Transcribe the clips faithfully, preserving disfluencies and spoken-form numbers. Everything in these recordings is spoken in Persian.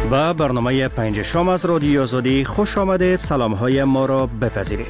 و برنامه پنج شام از رادیو آزادی خوش آمدید. سلام های ما را بپذیرید.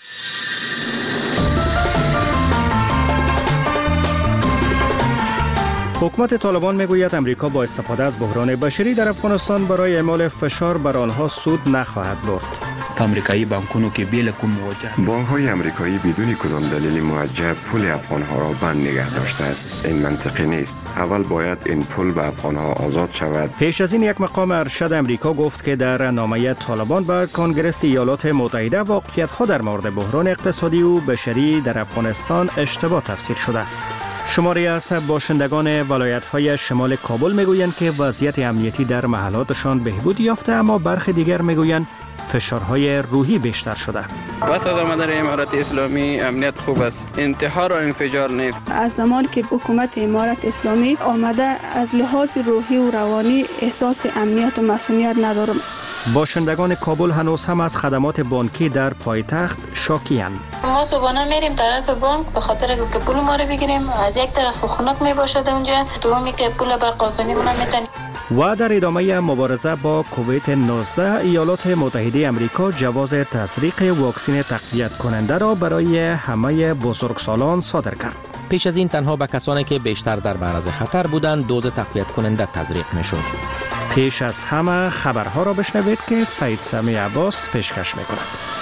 حکومت طالبان میگوید امریکا با استفاده از بحران بشری در افغانستان برای اعمال فشار بر آنها سود نخواهد برد. امریکایی بانکونو که بیل کوم موجه بانک‌های امریکایی بدون کدام دلیل موجه پول افغان‌ها را بند نگه داشته است. این منطقی نیست. اول باید این پول به افغان‌ها آزاد شود. پیش از این یک مقام ارشد امریکا گفت که در نامه طالبان به کنگره ایالات متحده واقعیت‌ها در مورد بحران اقتصادی و بشری در افغانستان اشتباه تفسیر شده. شماری از باشندگان ولایت‌های شمال کابل میگویند که وضعیت امنیتی در محلاتشان بهبود یافته، اما برخی دیگر میگویند فشارهای روحی بیشتر شده. وسط آمده در امارت اسلامی امنیت خوب است، انتحار و انفجار نیست. از زمان که حکومت امارت اسلامی آمده از لحاظ روحی و روانی احساس امنیت و مسئولیت ندارم. باشندگان کابل هنوز هم از خدمات بانکی در پایتخت شاکی‌اند. ما صبحانه میریم طرف بانک به خاطر که پول ما رو بگیریم، از یک طرف خنک میباشد اونجا، دومی که پول برقاسانی مون میتونیم. و در ادامه مبارزه با کووید نوزده ایالات متحده امریکا جواز تزریق واکسن تقویت کننده را برای همه بزرگسالان صادر کرد. پیش از این تنها به کسانی که بیشتر در معرض خطر بودند دوز تقویت کننده تزریق میشد. پیش از همه خبرها را بشنوید که سید سمی عباس پیشکش میکند.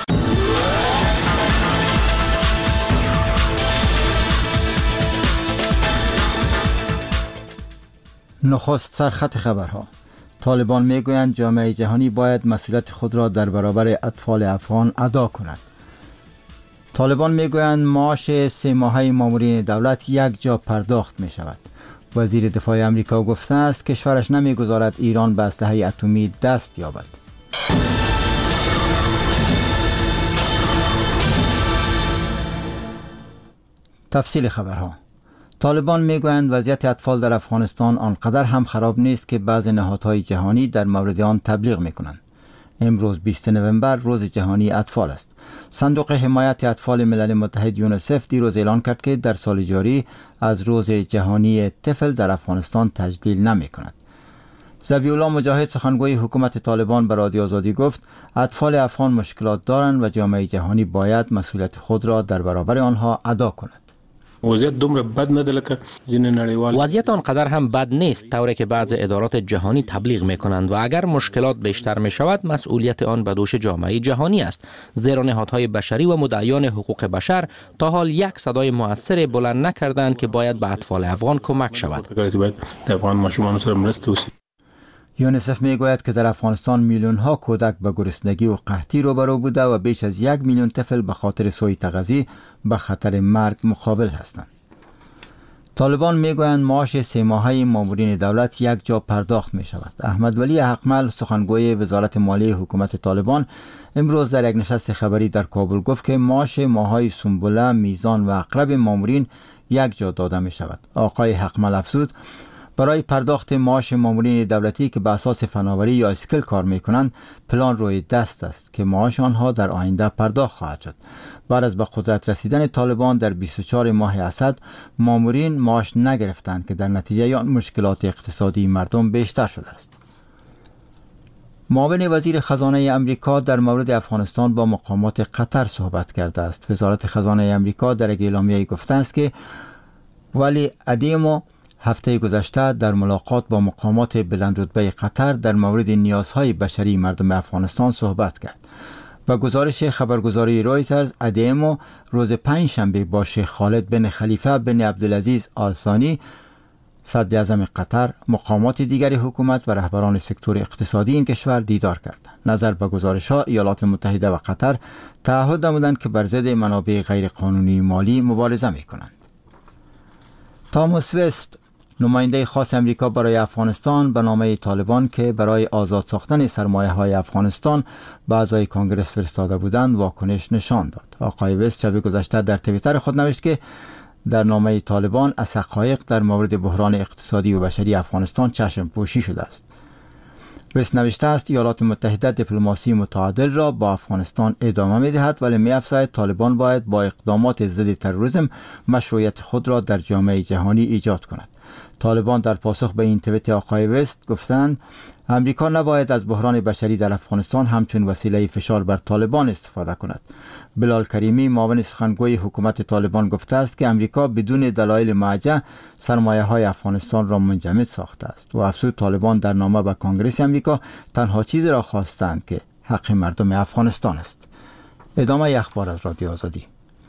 نخست سرخط خبرها. طالبان میگویند جامعه جهانی باید مسئولیت خود را در برابر اطفال افغان ادا کند. طالبان میگویند معاش سه ماهه مامورین دولت یک جا پرداخت می شود. وزیر دفاع امریکا گفته است کشورش نمیگذارد ایران به اسلحه اتمی دست یابد. تفصیل خبرها. طالبان میگویند وضعیت اطفال در افغانستان آنقدر هم خراب نیست که بعض نهادهای جهانی در مورد آن تبلیغ میکنند. امروز بیست نوامبر روز جهانی اطفال است. صندوق حمایت اطفال ملل متحد یونیسف دیروز اعلان کرد که در سال جاری از روز جهانی طفل در افغانستان تجلیل نمی کند. ذبیح الله مجاهد سخنگوی حکومت طالبان به رادیو آزادی گفت اطفال افغان مشکلات دارند و جامعه جهانی باید مسئولیت خود را در برابر آنها ادا کند. وضعیت دومره بد نه ده لکه ځینې نړیوال وضعیت آنقدر هم بد نیست طوری که بعض ادارات جهانی تبلیغ میکنند و اگر مشکلات بیشتر می شود مسئولیت آن به دوش جامعه جهانی است، زیرا نهادهای بشری و مدعیان حقوق بشر تا حال یک صدای مؤثر بلند نکردند که باید به اطفال افغان کمک شود. افغان ماشومان سره مرسته وشي. یونیسف میگوید که در افغانستان میلیون ها کودک به گرسنگی و قحطی روبرو بوده و بیش از یک میلیون طفل به خاطر سوء تغذیه به خطر مرگ مقابل هستند. طالبان میگویند معاش سه ماهه مامورین دولت یک جا پرداخت می شود. احمد ولی حقمل سخنگوی وزارت مالیه حکومت طالبان امروز در یک نشست خبری در کابل گفت که معاش ماههای سنبله، میزان و عقرب مامورین یک جا داده می شود. آقای حقمل افزود برای پرداخت معاش مامورین دولتی که به اساس فناوری یا اسکیل کار میکنند پلان روی دست است که معاش آنها در آینده پرداخت خواهد شد. بعد از به قدرت رسیدن طالبان در بیست و چهار ماه اسد مامورین معاش نگرفتند که در نتیجه آن مشکلات اقتصادی مردم بیشتر شده است. معاون وزیر خزانه امریکا در مورد افغانستان با مقامات قطر صحبت کرده است. وزارت خزانه امریکا در یک اعلامیه گفته است که ولی ادیمو هفته گذشته در ملاقات با مقامات بلندرتبه قطر در مورد نیازهای بشری مردم افغانستان صحبت کرد. و گزارش خبرگزاری رویترز ادیمو روز پنج شنبه با شیخ خالد بن خلیفه بن عبدالعزیز آل ثانی صدر اعظم قطر، مقامات دیگر حکومت و رهبران سکتور اقتصادی این کشور دیدار کردند. نظر به گزارش ها ایالات متحده و قطر تعهد نمودند که بر ضد منابع غیر قانونی مالی مبارزه می کنند. تاماس وست نماینده خاص امریکا برای افغانستان به نامه طالبان که برای آزاد ساختن سرمایه های افغانستان به اعضای کنگره فرستاده بودند واکنش نشان داد. آقای وست شب گذشته در توییتر خود نوشت که در نامه طالبان از حقایق در مورد بحران اقتصادی و بشری افغانستان چشم پوشی شده است. وست نوشته است ایالات متحده دیپلماسی متعادل را با افغانستان ادامه می‌دهد ولی می‌افزاید طالبان باید با اقدامات ضد تروریسم مشروعیت خود را در جامعه جهانی ایجاد کند. طالبان در پاسخ به این توییت آقای وست گفتند امریکا نباید از بحران بشری در افغانستان همچون وسیله فشار بر طالبان استفاده کند. بلال کریمی معاون سخنگوی حکومت طالبان گفته است که امریکا بدون دلایل معجه سرمایه های افغانستان را منجمد ساخته است و افزود طالبان در نامه به کنگره امریکا تنها چیزی را خواستند که حق مردم افغانستان است. ادامه اخبار از رادیو آزادی.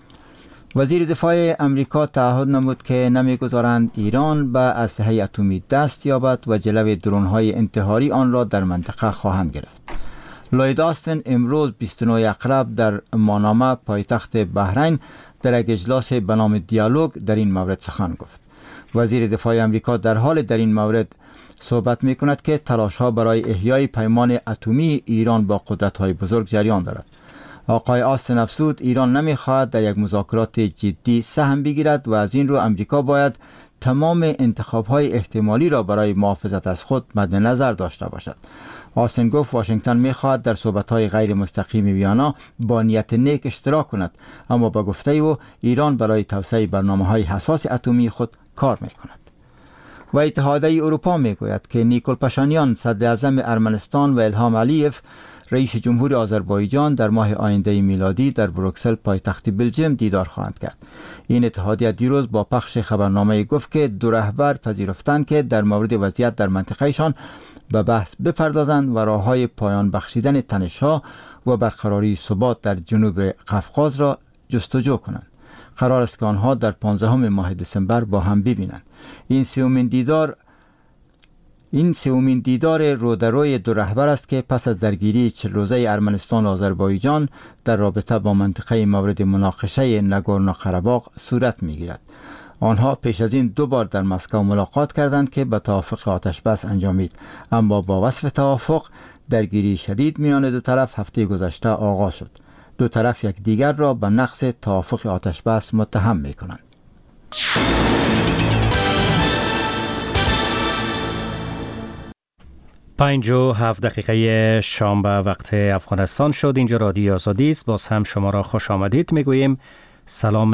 وزیر دفاع امریکا تعهد نمود که نمیگذارند ایران به اسلحه اتمی دست یابد و جلوی درون‌های انتحاری آن را در منطقه خواهند گرفت. لوید آستن امروز بیست و نه اکتبر در ماناما پایتخت بحرین در یک اجلاس به نام دیالوگ در این مورد سخن گفت. وزیر دفاع امریکا در حال در این مورد صحبت می کند که تلاش‌ها برای احیای پیمان اتمی ایران با قدرت‌های بزرگ جریان دارد. آقای آستن افزود ایران نمی‌خواهد در یک مذاکرات جدی سهم بگیرد و از این رو امریکا باید تمام انتخاب‌های احتمالی را برای محافظت از خود مد نظر داشته باشد. آستن گفت واشنگتن می‌خواهد در صحبت‌های غیر مستقیم ویانا با نیت نیک اشتراک کند، اما با گفته او ایران برای توسعه برنامه‌های حساس اتمی خود کار می‌کند. و اتحادیه اروپا می‌گوید که نیکول پاشانیان صدراعظم ارمنستان و الهام علیف رئیس جمهور آذربایجان در ماه آینده میلادی در بروکسل پایتخت بلژیم دیدار خواهند کرد. این اتحادیه دیروز با پخش خبرنامه گفت که دو رهبر پذیرفتند که در مورد وضعیت در منطقهشان به بحث بپردازند و راههای پایان بخشیدن تنش‌ها و برقراری ثبات در جنوب قفقاز را جستجو کنند. قرار است که آنها در پانزدهم ماه دسامبر با هم ببینند. این سومین دیدار این سومین دیدار رودروی دو رهبر است که پس از درگیری چهل روزه ارمنستان و آذربایجان در رابطه با منطقه مورد مناقشه ناگورنو قره‌باغ صورت می‌گیرد. آنها پیش از این دو بار در مسکو ملاقات کردند که به توافق آتش بس انجامید، اما با وصف توافق درگیری شدید میان دو طرف هفته گذشته آغاز شد. دو طرف یک دیگر را به نقض توافق آتش بس متهم می‌کنند. پنج و هفت دقیقه شام به وقت افغانستان شد. اینجا رادیو آزادی است. باز هم شما را خوش آمدید میگوییم. سلام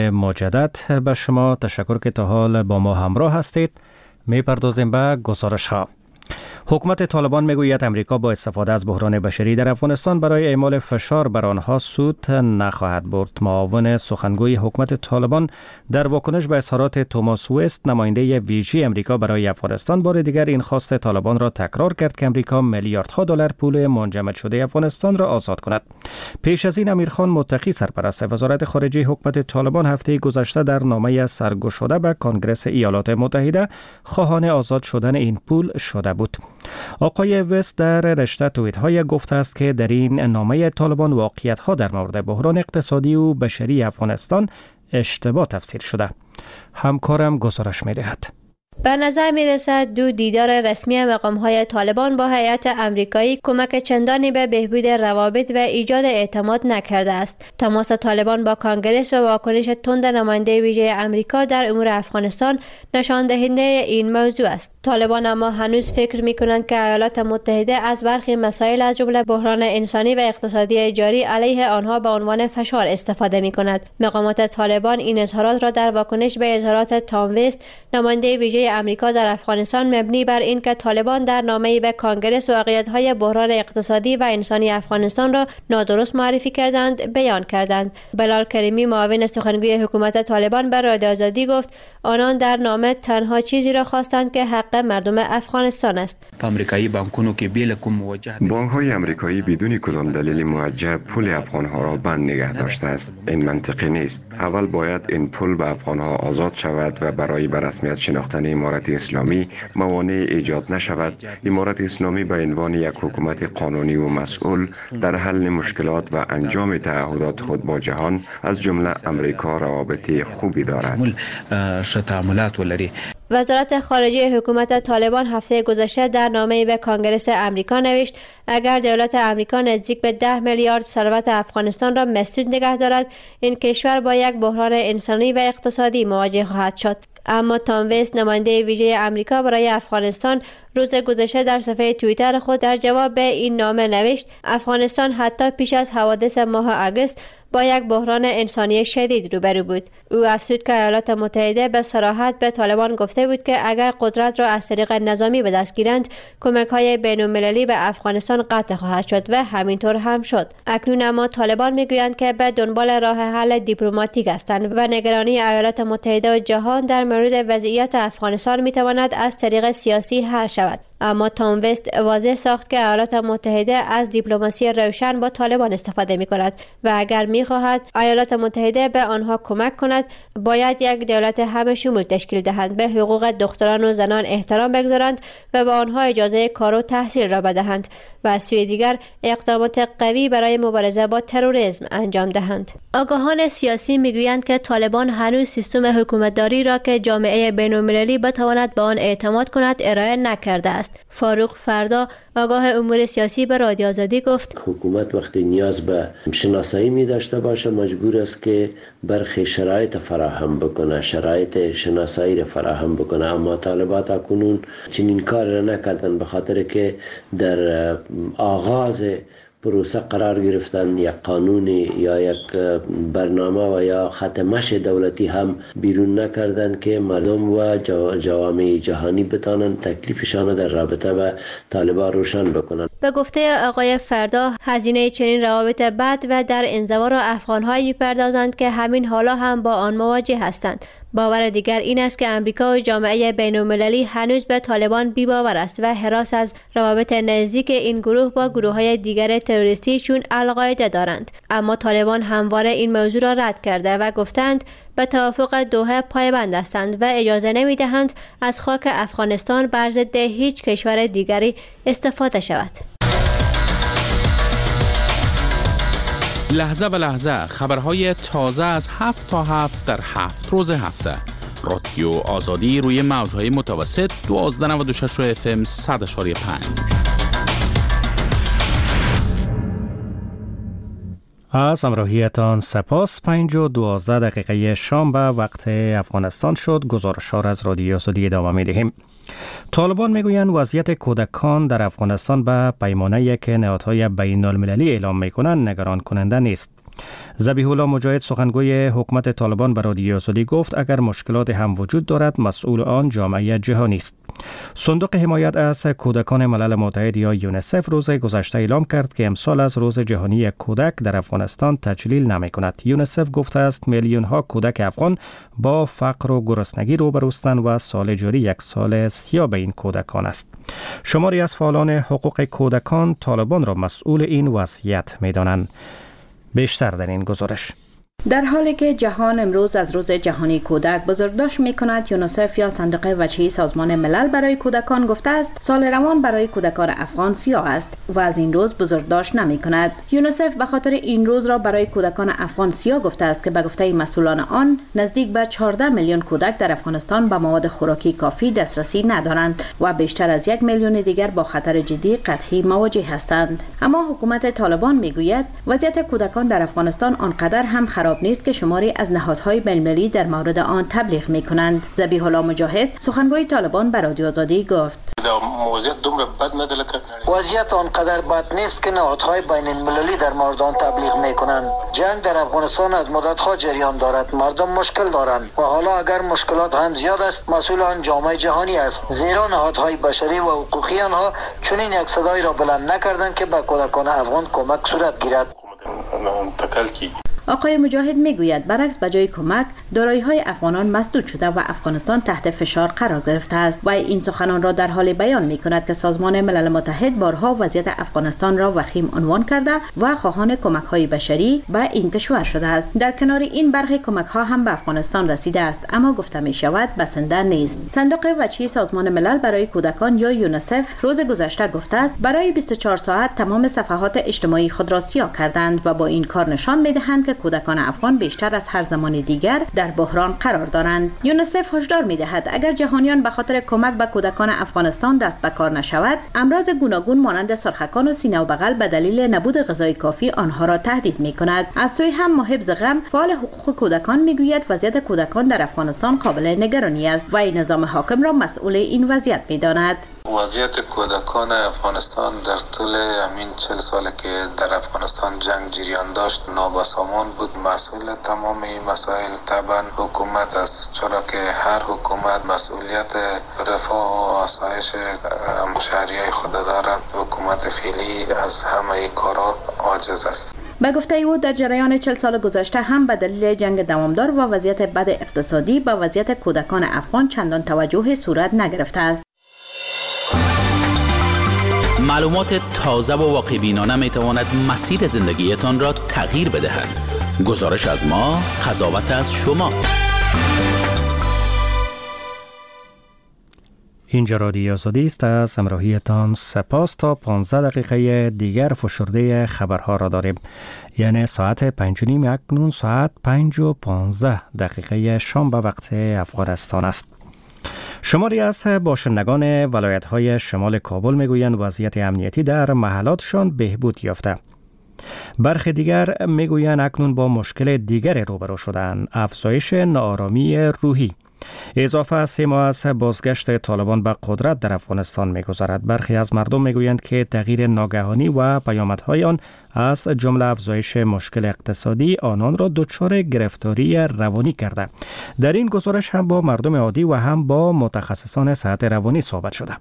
مجدد به شما. تشکر که تا حال با ما همراه هستید. میپردازیم به گزارش ها. حکومت طالبان میگوید امریکا با استفاده از بحران بشری در افغانستان برای اعمال فشار بر آنها سود نخواهد برد. معاون سخنگوی حکومت طالبان در واکنش به اظهارات توماس وست نماینده ویژه امریکا برای افغانستان بار دیگر این خواست طالبان را تکرار کرد که امریکا میلیاردها دلار پول منجمد شده افغانستان را آزاد کند. پیش از این امیرخان متقی سرپرست وزارت خارجه حکومت طالبان هفته گذشته در نامه سرگشاده به کنگره ایالات متحده خواهان آزاد شدن این پول شده بود. آقای وست در رشته توییت های گفته است که در این نامه طالبان واقعیت ها در مورد بحران اقتصادی و بشری افغانستان اشتباه تفسیر شده. همکارم گزارش می دهد. به نظر می رسد دو دیدار رسمی مقام های طالبان با هیئت امریکایی کمک چندانی به بهبود روابط و ایجاد اعتماد نکرده است. تماس طالبان با کانگرس و واکنش تند نماینده ویژه امریکا در امور افغانستان نشان دهنده این موضوع است. طالبان اما هنوز فکر می کنند که ایالات متحده از برخی مسائل از جمله بحران انسانی و اقتصادی جاری علیه آنها به عنوان فشار استفاده می کند. مقامات طالبان این اظهارات را در واکنش به اظهارات تام وست نماینده ویژه امریکا در افغانستان مبنی بر این که طالبان در نامه‌ای به کانگرس واقعیت‌های بحران اقتصادی و انسانی افغانستان را نادرست معرفی کردند بیان کردند. بلال کریمی معاون سخنگوی حکومت طالبان بر رادیو آزادی گفت آنان در نامه تنها چیزی را خواستند که حق مردم افغانستان است. آمریکایی بانکونو که بیل کوم موجه بانک‌های آمریکایی بدون کدام دلیل موجه پول افغان‌ها را بند نگه داشته است. این منطقی نیست. اول باید این پول به افغان‌ها آزاد شود و برای به رسمیت شناختن امارت اسلامی موانع ایجاد نشود. امارت اسلامی به عنوان یک حکومت قانونی و مسئول در حل مشکلات و انجام تعهدات خود با جهان از جمله امریکا روابط خوبی دارد. وزارت خارجه حکومت طالبان هفته گذشته در نامه‌ای به کانگرس امریکا نوشت اگر دولت امریکا نزدیک به ده میلیارد ثروت افغانستان را مسدود نگه دارد این کشور با یک بحران انسانی و اقتصادی مواجه خواهد شد. اما تام وست نماینده ویژه آمریکا برای افغانستان روز گذشته در صفحه توییتر خود در جواب به این نامه نوشت افغانستان حتی پیش از حوادث ماه آگوست با یک بحران انسانی شدید روبرو بود. او افزود که ایالات متحده به صراحت به طالبان گفته بود که اگر قدرت را از طریق نظامی به دست گیرند کمک‌های بین‌المللی به افغانستان قطع خواهد شد و همینطور هم شد. اکنون اما طالبان میگویند که به دنبال راه حل دیپلماتیک هستند و نگرانی ایالات متحده و جهان در مورد وضعیت افغانستان میتواند از طریق سیاسی حل شود. اما تام وست واضح ساخت که ایالات متحده از دیپلماسی روشن با طالبان استفاده می کند و اگر می خواهد ایالات متحده به آنها کمک کند باید یک دولت همه شمول تشکیل دهند، به حقوق دختران و زنان احترام بگذارند و به آنها اجازه کار و تحصیل را بدهند و از سوی دیگر اقدامات قوی برای مبارزه با تروریسم انجام دهند. آگاهان سیاسی میگویند که طالبان هنوز سیستم حکومتداری را که جامعه بین‌المللی بتواند به آن اعتماد کند ارائه نکرده است. فاروق فردا آگاه امور سیاسی به رادیو آزادی گفت حکومت وقتی نیاز به شناسایی می داشته باشه مجبور است که برخی شرایط فراهم بکنه، شرایط شناسایی را فراهم بکنه، اما طالبات اکنون چنین کار را نکردن به خاطر که در آغاز پروسه قرار گرفتن یک قانونی یا یک برنامه و یا خط مشی دولتی هم بیرون نکردن که مردم و جوامع جهانی بتانن تکلیفشان در رابطه با طالبان روشن بکنن. به گفته آقای فردا هزینه چنین روابط بد و در انزوا را افغان‌هایی می‌پردازند که همین حالا هم با آن مواجه هستند. باور دیگر این است که امریکا و جامعه بین‌المللی هنوز به طالبان بی‌باور است و هراس از روابط نزدیک این گروه با گروه‌های دیگر تروریستی چون القاعده دارند. اما طالبان همواره این موضوع را رد کرده و گفتند به توافق دوحه پایبند هستند و اجازه نمی‌دهند از خاک افغانستان بر ضد هیچ کشور دیگری استفاده شود. لحظه به لحظه خبرهای تازه از هفت تا هفت در هفت روز هفته. رادیو آزادی روی موجهای متوسط دوازده نود و شش اف ام صد اشاری پنج. از همراهیتان سپاس. پنج و دوازده دقیقه شام به وقت افغانستان شد. گزارش‌ها را از رادیو آزادی ادامه می‌دهیم. طالبان میگویند وضعیت کودکان در افغانستان به پیمانه‌ای که نهادهای بین‌المللی اعلام میکنند نگران کننده نیست. ذبیح الله مجاهد سخنگوی حکومت طالبان به رادیو آزادی گفت اگر مشکلات هم وجود دارد مسئول آن جامعه جهانی است. صندوق حمایت از کودکان ملل متحد یا یونیسف روز گذشته اعلام کرد که امسال از روز جهانی کودک در افغانستان تجلیل نمی کند. یونیسف گفته است میلیون ها کودک افغان با فقر و گرسنگی روبروستند و سال جاری یک سال سیاه به این کودکان است. شماری از فعالان حقوق کودکان طالبان را مسئول این وضعیت می دانند. بیشتر در این گزارش. در حالی که جهان امروز از روز جهانی کودک بزرگداشت می‌کند، یونیسف یا صندوق وجهی سازمان ملل برای کودکان گفته است سال روان برای کودکان افغان سیاه است و از این روز بزرگداشت نمی‌کند. یونیسف به خاطر این روز را برای کودکان افغان سیاه گفته است که به گفته مسئولان آن نزدیک به چهارده میلیون کودک در افغانستان به مواد خوراکی کافی دسترسی ندارند و بیشتر از یک میلیون دیگر با خطر جدی قحطی مواجه هستند. اما حکومت طالبان می‌گوید وضعیت کودکان در افغانستان آنقدر هم خراب نیست که شماری از نهادهای بین‌المللی در مورد آن تبلیغ می‌کنند. ذبیح الله مجاهد سخنگوی طالبان به رادیو آزادی گفت وضعیت آنقدر بد نیست که نهادهای بین‌المللی در مورد آن تبلیغ می‌کنند. جنگ در افغانستان از مدت‌ها جریان دارد، مردم مشکل دارند و حالا اگر مشکلات هم زیاد است مسئول آن جامعه جهانی است، زیرا نهادهای بشری و حقوقی آنها چنین یک صدای را بلند نکردند که به کودکان افغان کمک صورت گیرد. آقای مجاهد میگوید برعکس به جای کمک دارایی‌های افغانان مسدود شده و افغانستان تحت فشار قرار گرفته است و این سخنان را در حال بیان می‌کند که سازمان ملل متحد بارها وضعیت افغانستان را وخیم عنوان کرده و خواهان کمک‌های بشری به این کشور شده است. در کنار این برخی کمک‌ها هم به افغانستان رسیده است اما گفته می‌شود بسنده نیست. صندوق وجهی سازمان ملل برای کودکان یا یونیسف روز گذشته گفته است برای بیست و چهار ساعت تمام صفحات اجتماعی خود را سیاه کردند و با این کار نشان می‌دهند که کودکان افغان بیشتر از هر زمان دیگر در بحران قرار دارند. یونیسف هشدار می‌دهد اگر جهانیان به خاطر کمک به کودکان افغانستان دست به کار نشود، امراض گوناگون مانند سرخکان و سینه و بغل به دلیل نبود غذای کافی آنها را تهدید می‌کند. از سوی هم محب زغم فعال حقوق کودکان می‌گوید وضعیت کودکان در افغانستان قابل نگرانی است و این نظام حاکم را مسئول این وضعیت می‌داند. وضعیت کودکان افغانستان در طول همین چهل سالی که در افغانستان جنگ جریان داشت نابسامان بود. مسئول تمام این مسائل طبعا حکومت است، چرا که هر حکومت مسئولیت رفاه و آسایش شهریای خود دارد. حکومت فعلی از همه کارا عاجز است. به گفته او در جریان چهل سال گذشته هم به دلیل جنگ دوامدار و وضعیت بد اقتصادی به وضعیت کودکان افغان چندان توجه صورت نگرفته است. معلومات تازه و واقع بینانه می تواند مسیر زندگیتان را تغییر بدهد. گزارش از ما، قضاوت از شما. اینجا رادیو آزادی است. از همراهیتان سپاس. تا پانزده دقیقه دیگر فشرده خبرها را داریم، یعنی ساعت پنج و نیم. اکنون ساعت پنج و پانزده دقیقه شام به وقت افغانستان است. شماری از باشندگان ولایت‌های شمال کابل میگویند وضعیت امنیتی در محلاتشان بهبود یافته. برخی دیگر میگویند اکنون با مشکل دیگر روبرو شدند: افزایش ناآرامی روحی. اضافه سه ماه از بازگشت طالبان به قدرت در افغانستان می‌گذرد. برخی از مردم میگویند که تغییر ناگهانی و پیامدهای آن از جمله افزایش مشکل اقتصادی آنان را دچار گرفتاری روانی کرده. در این گزارش هم با مردم عادی و هم با متخصصان صحت روانی صحبت شده.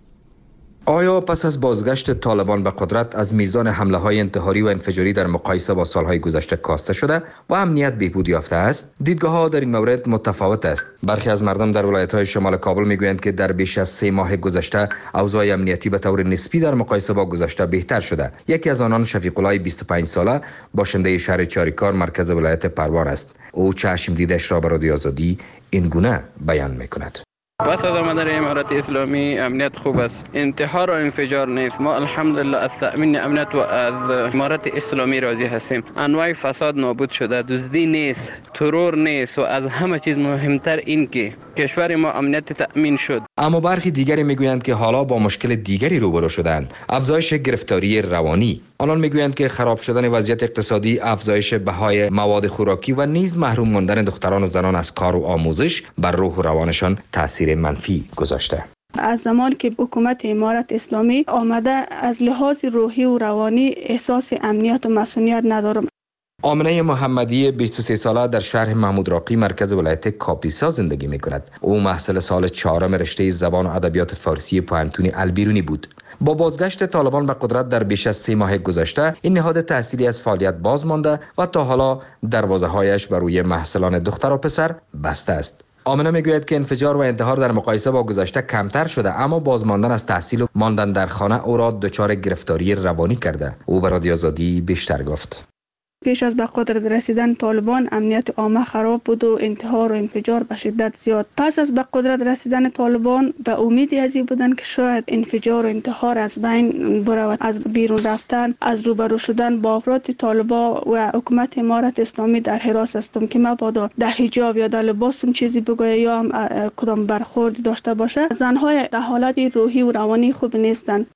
آیا پس از بازگشت طالبان به قدرت از میزان حمله های انتحاری و انفجاری در مقایسه با سالهای گذشته کاسته شده و امنیت بهبود یافته است؟ دیدگاه ها در این مورد متفاوت است. برخی از مردم در ولایت های شمال کابل میگویند که در بیش از سه ماه گذشته اوضاع امنیتی به طور نسبی در مقایسه با گذشته بهتر شده. یکی از آنان شفیق الله بیست و پنج ساله باشنده شهر چاریکار مرکز ولایت پروان است. او چشم دیدش را به رادیو آزادی این گونه بیان میکند. پس از آمدن امارت اسلامی امنیت خوب است. انتحار و انفجار نیست. ما الحمدلله از تأمین امنیت و از امارت اسلامی راضی هستیم. انواع فساد نابود شده، دزدی نیست، ترور نیست و از همه چیز مهمتر این که کشور ما امنیت تأمین شد. اما برخی دیگری میگویند که حالا با مشکل دیگری روبرو شدند: افزایش گرفتاری روانی. آنان میگویند که خراب شدن وضعیت اقتصادی، افزایش بهای مواد خوراکی و نیز محروم ماندن دختران و زنان از کار و آموزش بر روح و روانشان تاثیر منفی گذاشته. از زمان که حکومت امارت اسلامی آمده از لحاظ روحی و روانی احساس امنیت و مسئولیت ندارم. آمنه محمدی بیست و سه ساله در شهر محمود راقی مرکز ولایت کاپیسا زندگی می کند. او محصل سال چهارم رشته زبان و ادبیات فارسی پوهنتون البیرونی بود. با بازگشت طالبان به قدرت در بیش از سه ماه گذشته این نهاد تحصیلی از فعالیت باز مانده و تا حالا دروازه‌هایش بر روی محصلان دختر و پسر بسته است. آمنه میگوید که انفجار و انتحار در مقایسه با گذشته کمتر شده، اما بازماندن از تحصیل و ماندن در خانه او را دچار گرفتاری روانی کرده. او به رادیو آزادی بیشتر گفت. پیش از به قدرت رسیدن طالبان امنیت عامه خراب بود و انتحار و انفجار به شدت زیاد. پس از به قدرت رسیدن طالبان به امیدی ازی بودن که شاید انفجار و انتحار از بین برود. از بیرون رفتن، از روبرو شدن با افراد طالبان و حکومت امارت اسلامی در حراس هستم که مبادا در حجاب یا در لباسم چیزی بگوید یا هم کدام برخوردی داشته باشه. زنهای در حالت روحی و روانی خوب نیستند.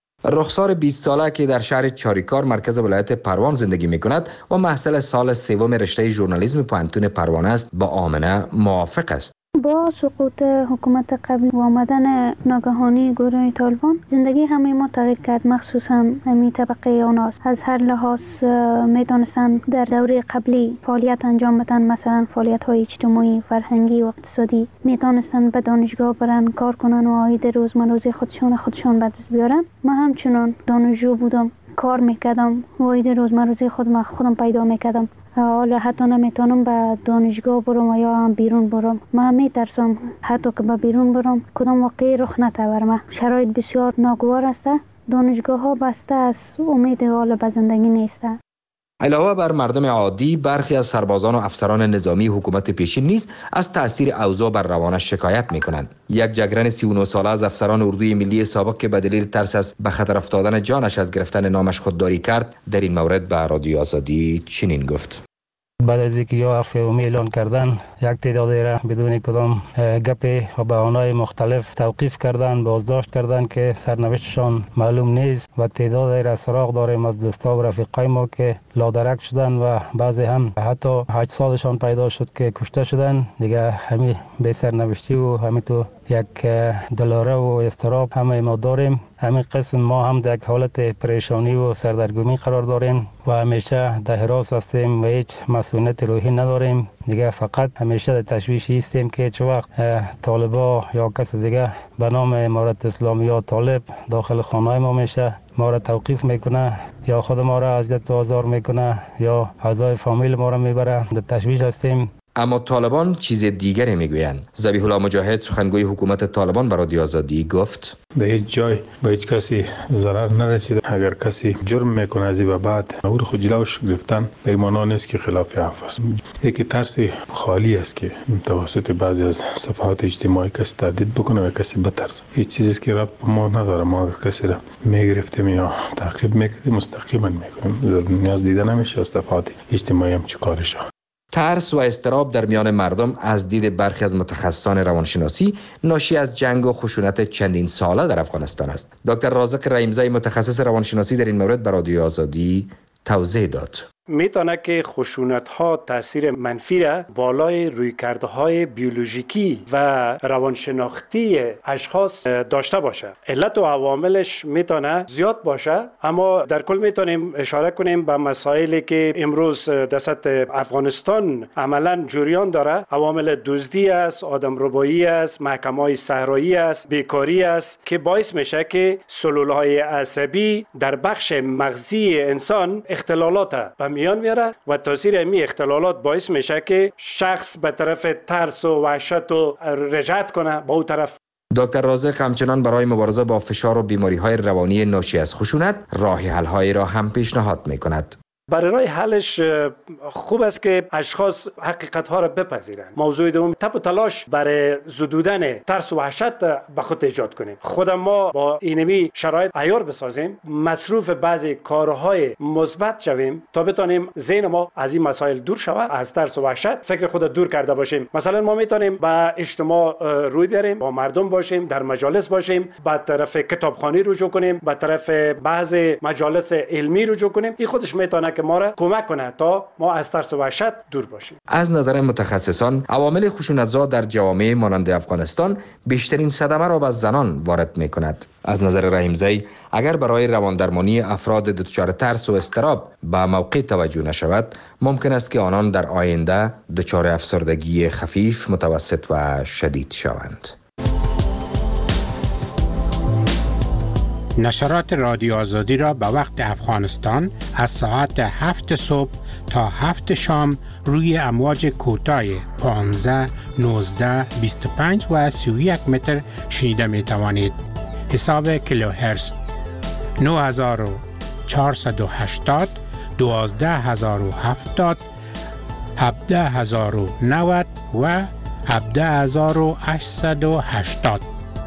رخسار بیست ساله که در شهر چاریکار مرکز ولایت پروان زندگی می کند و محصل سال سوم رشته ژورنالیسم پوهنتون پروان است، با آمنه موافق است. با سقوط حکومت قبلی و آمدن ناگهانی گروه طالبان زندگی همه ما تغییر کرد، مخصوصا همین طبقه اوناست. از هر لحاظ میتونستن در دوره قبلی فعالیت انجام بدن، مثلا فعالیت های اجتماعی، فرهنگی و اقتصادی. میتونستن به دانشگاه برن کار کنن و عاید روزمروزی خودشون خودشون به دست بیارن. من همچنان دانشجو بودم، کار میکردم و عاید روزمروزی خودم خودم پیدا میکردم. حالا حتی نمیتونم به دانشگاه برم یا هم بیرون برم. من میترسم حتی که به بیرون برم کدام واقعی رخ نده برم. شرایط بسیار ناگوار است. دانشگاه ها بسته است، امید حال به زندگی نیست. علاوه بر مردم عادی، برخی از سربازان و افسران نظامی حکومت پیشین نیز از تأثیر اوضاع بر روانش شکایت میکنند. یک جگرن سی و نه ساله از افسران اردوی ملی سابق که به دلیل ترس از به خطر افتادن جانش از گرفتن نامش خودداری کرد، در این مورد به رادیو آزادی چنین گفت. بعد از اینکه یا عفو عمومی اعلان کردن، یک تعدادی را بدون کدام گپ و بهانه‌های مختلف توقیف کردن، بازداشت کردن که سرنوشتشان معلوم نیست و تعدادی را سراغ داریم از دوستا و رفیقای ما که لادرک شدن و بعضی هم حتی هشت سالشان پیدا شد که کشته شدن. دیگه همین به سرنوشتی و همین تو یک دلاره و استراب همه ما داریم. همین قسم ما هم در حالت پریشانی و سردرگمی قرار داریم و همیشه در حراس هستیم و هیچ مسئولیت روحی نداریم. دیگه فقط همیشه در تشویش هستیم که چه وقت طالبا یا کس دیگه به نام امارت اسلامی یا طالب داخل خانه ما میشه، ما را توقیف میکنه یا خود ما را اذیت و آزار میکنه یا اعضای فامیل ما را میبره. در تشویش هستیم. اما طالبان چیز دیگری میگویند. ذبیح الله مجاهد سخنگوی حکومت طالبان به رادیو آزادی گفت: به هیچ جای به هیچ کسی ضرر نرسید. اگر کسی جرم میکنه از این بعد او رو خود جلوش گرفتن به معنا نیست که خلاف عفو است. یکی ترس خالی است که توسط بعضی از صفحات اجتماعی کسی تهدید بکنه و کسی بترسه. هیچ چیزی که ربط ما نداره. ما اگر کسی را میگرفتیم یا تعقیب میکردیم مستقیما میکنیم. ضرور نیاز دیده نمیشه از صفحات اجتماعی هم چیکارشه. ترس و اضطراب در میان مردم از دید برخی از متخصصان روانشناسی ناشی از جنگ و خشونت چندین ساله در افغانستان است. دکتر رازق رحیمزی متخصص روانشناسی در این مورد به رادیو آزادی توضیح داد. میتونه که خشونت ها تاثیر منفی را بالای رویکردهای بیولوژیکی و روانشناختی اشخاص داشته باشه. علت و عواملش میتونه زیاد باشه، اما در کل میتونیم اشاره کنیم به مسائلی که امروز در سطح افغانستان عملا جریان داره. عوامل دزدی است، آدمربایی است، محکمه‌های صحرایی است، بیکاری است که باعث میشه که سلولهای عصبی در بخش مغزی انسان اختلالات میان میاره و تاثیر امی اختلالات باعث میشه که شخص به طرف ترس و وحشت و رجعت کنه به اون طرف. دکتر رازق همچنان برای مبارزه با فشار و بیماری‌های روانی ناشی از خشونت راه حل‌هایی را هم پیشنهاد می‌کند. برای راه حلش خوب است که اشخاص حقیقت ها را بپذیرند. موضوع دوم تب و تلاش برای زدودن ترس و وحشت به خود ایجاد کنیم. خود ما با اینمی شرایط عیار بسازیم، مصروف بعضی کارهای مثبت شویم تا بتونیم ذهن ما از این مسائل دور شود، از ترس و وحشت فکر خود دور کرده باشیم. مثلا ما میتونیم با اجتماع روی بیاریم، با مردم باشیم، در مجالس باشیم، به طرف کتابخوانی رجوع کنیم، به طرف بعضی مجالس علمی رجوع کنیم. این خودش میتونه که ما را کمک کنه تا ما از ترس و وحشت دور باشیم. از نظر متخصصان عوامل خشونت‌زا در جوامع مانند افغانستان بیشترین صدمه را به زنان وارد می‌کند. از نظر رحیمزی اگر برای رواندرمانی افراد دچار ترس و اضطراب به موقع توجه نشود، ممکن است که آنان در آینده دچار افسردگی خفیف، متوسط و شدید شوند. نشرات رادیو آزادی را به وقت افغانستان از ساعت هفت صبح تا هفت شام روی امواج کوتاه پانزده، نوزده، بیست و پنج و سی و یک متر شنیده می توانید. حساب کیلوهرتز نه هزار و چهارصد و هشتاد، دوازده هزار و هفتاد، هفده هزار و نود و هفده هزار و هشتصد و هشتاد.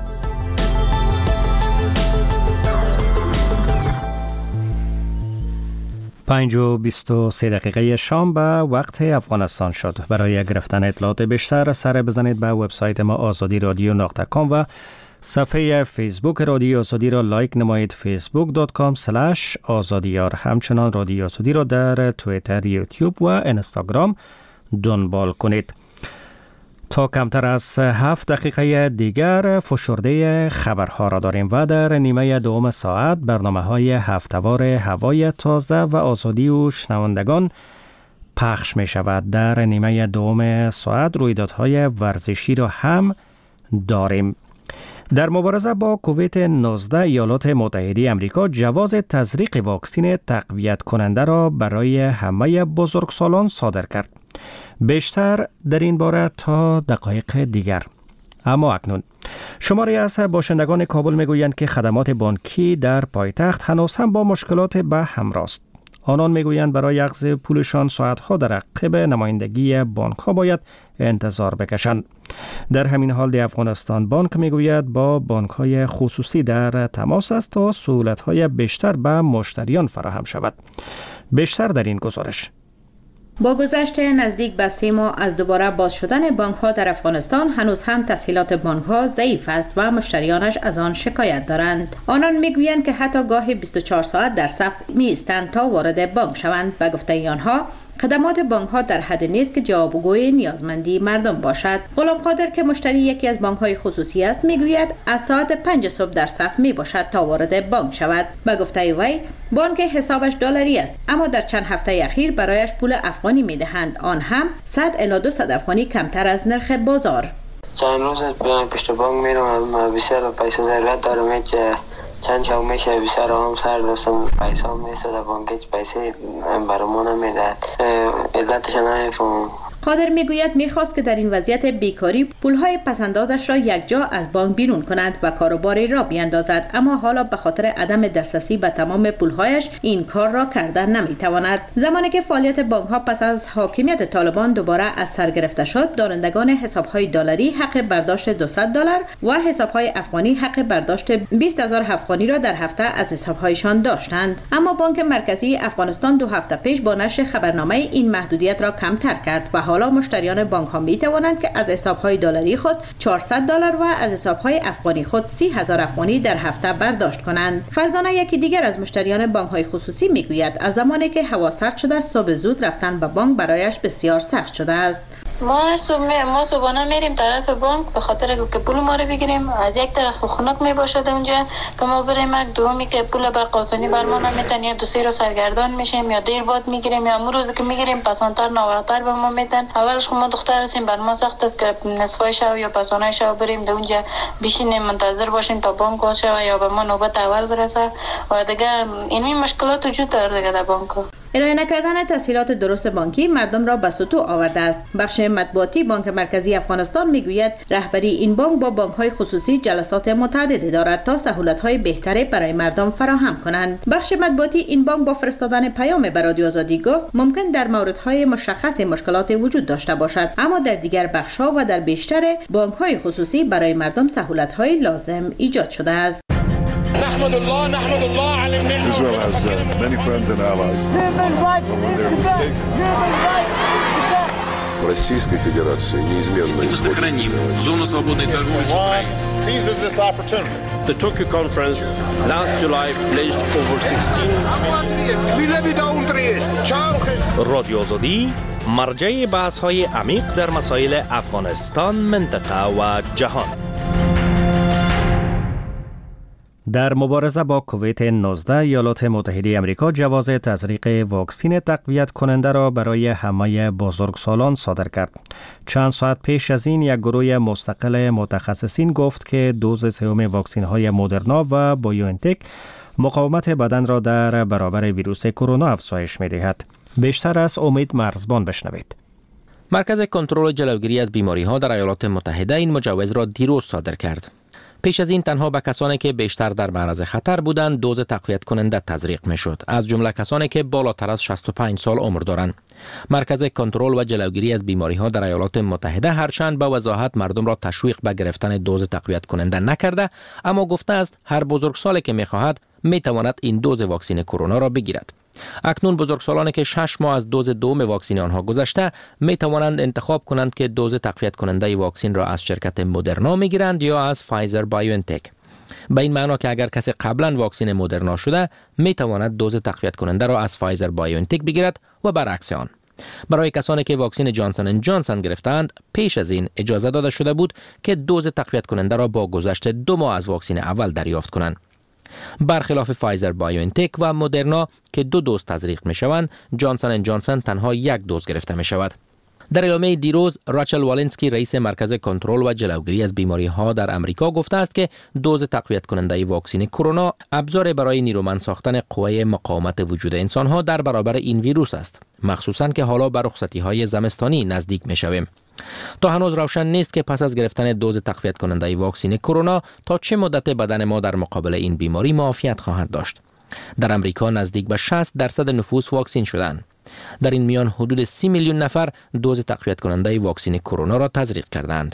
پنج و بیست و سه دقیقه شام به وقت افغانستان شد. برای گرفتن اطلاعات بیشتر سر بزنید به وبسایت ما آزادی رادیو نقطه کام و صفحه فیسبوک رادیو آزادی را لایک نمایید. فیسبوک دات کام سلش آزادیار. همچنان رادیو آزادی را در توییتر، یوتیوب و اینستاگرام دنبال کنید. تا کمتر از هفت دقیقه دیگر فشرده خبرها را داریم و در نیمه دوم ساعت برنامه های هفته‌وار هوای تازه و آزادی و شنوندگان پخش می شود. در نیمه دوم ساعت رویدادهای ورزشی را هم داریم. در مبارزه با کووید نوزده ایالات متحده آمریکا جواز تزریق واکسن تقویت کننده را برای همه بزرگسالان صادر کرد. بیشتر در این باره تا دقایق دیگر. اما اکنون شماری از باشندگان کابل میگویند که خدمات بانکی در پایتخت هنوز هم با مشکلات به همراه است. آنان میگویند برای اخذ پولشان ساعتها در عقب نمایندگی بانک ها باید انتظار بکشند. در همین حال دی افغانستان بانک میگوید با بانک های خصوصی در تماس است تا سهولت های بیشتر به مشتریان فراهم شود. بیشتر در این گزارش. با گذشت نزدیک به سه ماه از دوباره باز شدن بانک‌ها در افغانستان، هنوز هم تسهیلات بانک‌ها ضعیف است و مشتریانش از آن شکایت دارند. آنان میگویند که حتی گاهی بیست و چهار ساعت در صف می‌ایستند تا وارد بانک شوند. به گفته آنها، خدمات بانک ها در حد نیست که جوابگوی نیازمندی مردم باشد. غلام قادر که مشتری یکی از بانک های خصوصی است میگوید از ساعت پنج صبح در صف می باشد تا وارد بانک شود. به گفته وی، بانک حسابش دلاری است، اما در چند هفته اخیر برایش پول افغانی می دهند، آن هم صد الی دویست افغانی کمتر از نرخ بازار. چند روز پشت بانک میرم، بسیار پیسه ضرورت دارم که چند شب میشه بسیار هم سر دستم پیسه هم میسته در بانک پیسه برامون نمیدهد، علتش نمیفهمم. قادر میگوید میخواست که در این وضعیت بیکاری پولهای پسندازش را یک جا از بانک بیرون کند و کاروباری را بیاندازد، اما حالا به خاطر عدم دسترسی به تمام پولهایش این کار را کردن نمیتواند. زمانی که فعالیت بانک ها پس از حاکمیت طالبان دوباره از سر گرفته شد، دارندگان حسابهای دلاری حق برداشت دویست دلار و حسابهای افغانی حق برداشت بیست هزار افغانی را در هفته از حسابهایشان داشتند. اما بانک مرکزی افغانستان دو هفته پیش با نشر خبرنامه این محدودیت را کمتر کرد و حالا مشتریان بانک ها می توانند که از حساب‌های دلاری خود چهارصد دلار و از حساب‌های افغانی خود سی هزار افغانی در هفته برداشت کنند. فرزانه یکی دیگر از مشتریان بانک‌های خصوصی میگوید از زمانی که هوا سرد شده صبح زود رفتن به بانک برایش بسیار سخت شده است. ما صبح ما صبحانه میریم طرف بانک به خاطر که پول ما رو بگیریم. از یک طرف خنک می باشد اونجا که ما بریم، دومی که پول برقاسانی بر ما نمیتن، یا دو سه رو سرگردان میشیم یا دیر بعد میگیریم، یا امروز که میگیریم پسانتر نواتر به ما میتن. اولش ما دختر هستیم، بر ما سخت است که نصفای شب یا پسانه شب بریم در اونجا بشینیم منتظر باشیم تا بانک باز شود یا به ما نوبت اول برسه و دیگه این مشکلات وجود داره دیگه در بانک. ارائه نکردن تسهیلات درست بانکی مردم را به سطوح آورده است. بخش مطبوعاتی بانک مرکزی افغانستان میگوید رهبری این بانک با بانک‌های خصوصی جلسات متعددی دارد تا سهولت‌های بهتری برای مردم فراهم کنند. بخش مطبوعاتی این بانک با فرستادن پیام به رادیو آزادی گفت ممکن در موردهای مشخص مشکلات وجود داشته باشد، اما در دیگر بخش‌ها و در بیشتر بانک‌های خصوصی برای مردم سهولت‌های لازم ایجاد شده است. نحمد الله نحمد الله على النعمة. Israel has uh, many friends and allies. But when they're mistaken. Российской Федерации неизменно сохраним зону свободной торговли с Украиной. Seizes this opportunity. The Tokyo conference last July pledged over sixteen. رادیو آزادی مرجع بحث‌های عمیق در مسائل افغانستان، منطقه و جهان. در مبارزه با کووید نوزده ایالات متحده آمریکا جواز تزریق واکسن تقویت کننده را برای همه بزرگسالان صادر کرد. چند ساعت پیش از این یک گروه مستقل متخصصین گفت که دوز سوم واکسن های مدرنا و بایوانتک مقاومت بدن را در برابر ویروس کرونا افزایش می دهد. بیشتر از امید مرزبان بشنوید. مرکز کنترل جلوگیری از بیماری ها در ایالات متحده این مجوز را دیروز صادر کرد. پیش از این تنها به کسانی که بیشتر در معرض خطر بودند دوز تقویت کننده تزریق می شد، از جمله کسانی که بالاتر از شصت و پنج سال عمر دارند. مرکز کنترل و جلوگیری از بیماری ها در ایالات متحده هرچند به وضاحت مردم را تشویق به گرفتن دوز تقویت کننده نکرده، اما گفته است هر بزرگسالی که می خواهد می تواند این دوز واکسن کرونا را بگیرد. اکنون بزرگسالانی که شش ماه از دوز دوم واکسن آنها گذشته می توانند انتخاب کنند که دوز تقویت کننده واکسن را از شرکت مدرنا می گیرند یا از فایزر بایوانتک. به این معنا که اگر کسی قبلا واکسن مدرنا شده می تواند دوز تقویت کننده را از فایزر بایوانتک بگیرد و برعکس آن. برای کسانی که واکسن جانسون اند جانسون گرفتند پیش از این اجازه داده شده بود که دوز تقویت کننده را با گذشت دو ماه از واکسن اول دریافت کنند. برخلاف فایزر بایوانتک و مدرنا که دو دوز تزریق می شوند، جانسون اند جانسون تنها یک دوز گرفته می شود. در اعلامیه دیروز راچل والنسکی رئیس مرکز کنترل و جلوگیری از بیماری ها در امریکا گفته است که دوز تقویت کننده واکسن کرونا ابزار برای نیرومند ساختن قوه مقاومت وجود انسان ها در برابر این ویروس است، مخصوصاً که حالا به رخصتی های زمستانی نزدیک می شویم. تا هنوز روشن نیست که پس از گرفتن دوز تقویت کننده واکسن کرونا تا چه مدت بدن ما در مقابل این بیماری معافیت خواهد داشت. در امریکا نزدیک به شصت درصد نفوس واکسن شدند. در این میان حدود سی میلیون نفر دوز تقویت کننده واکسن کرونا را تزریق کردند.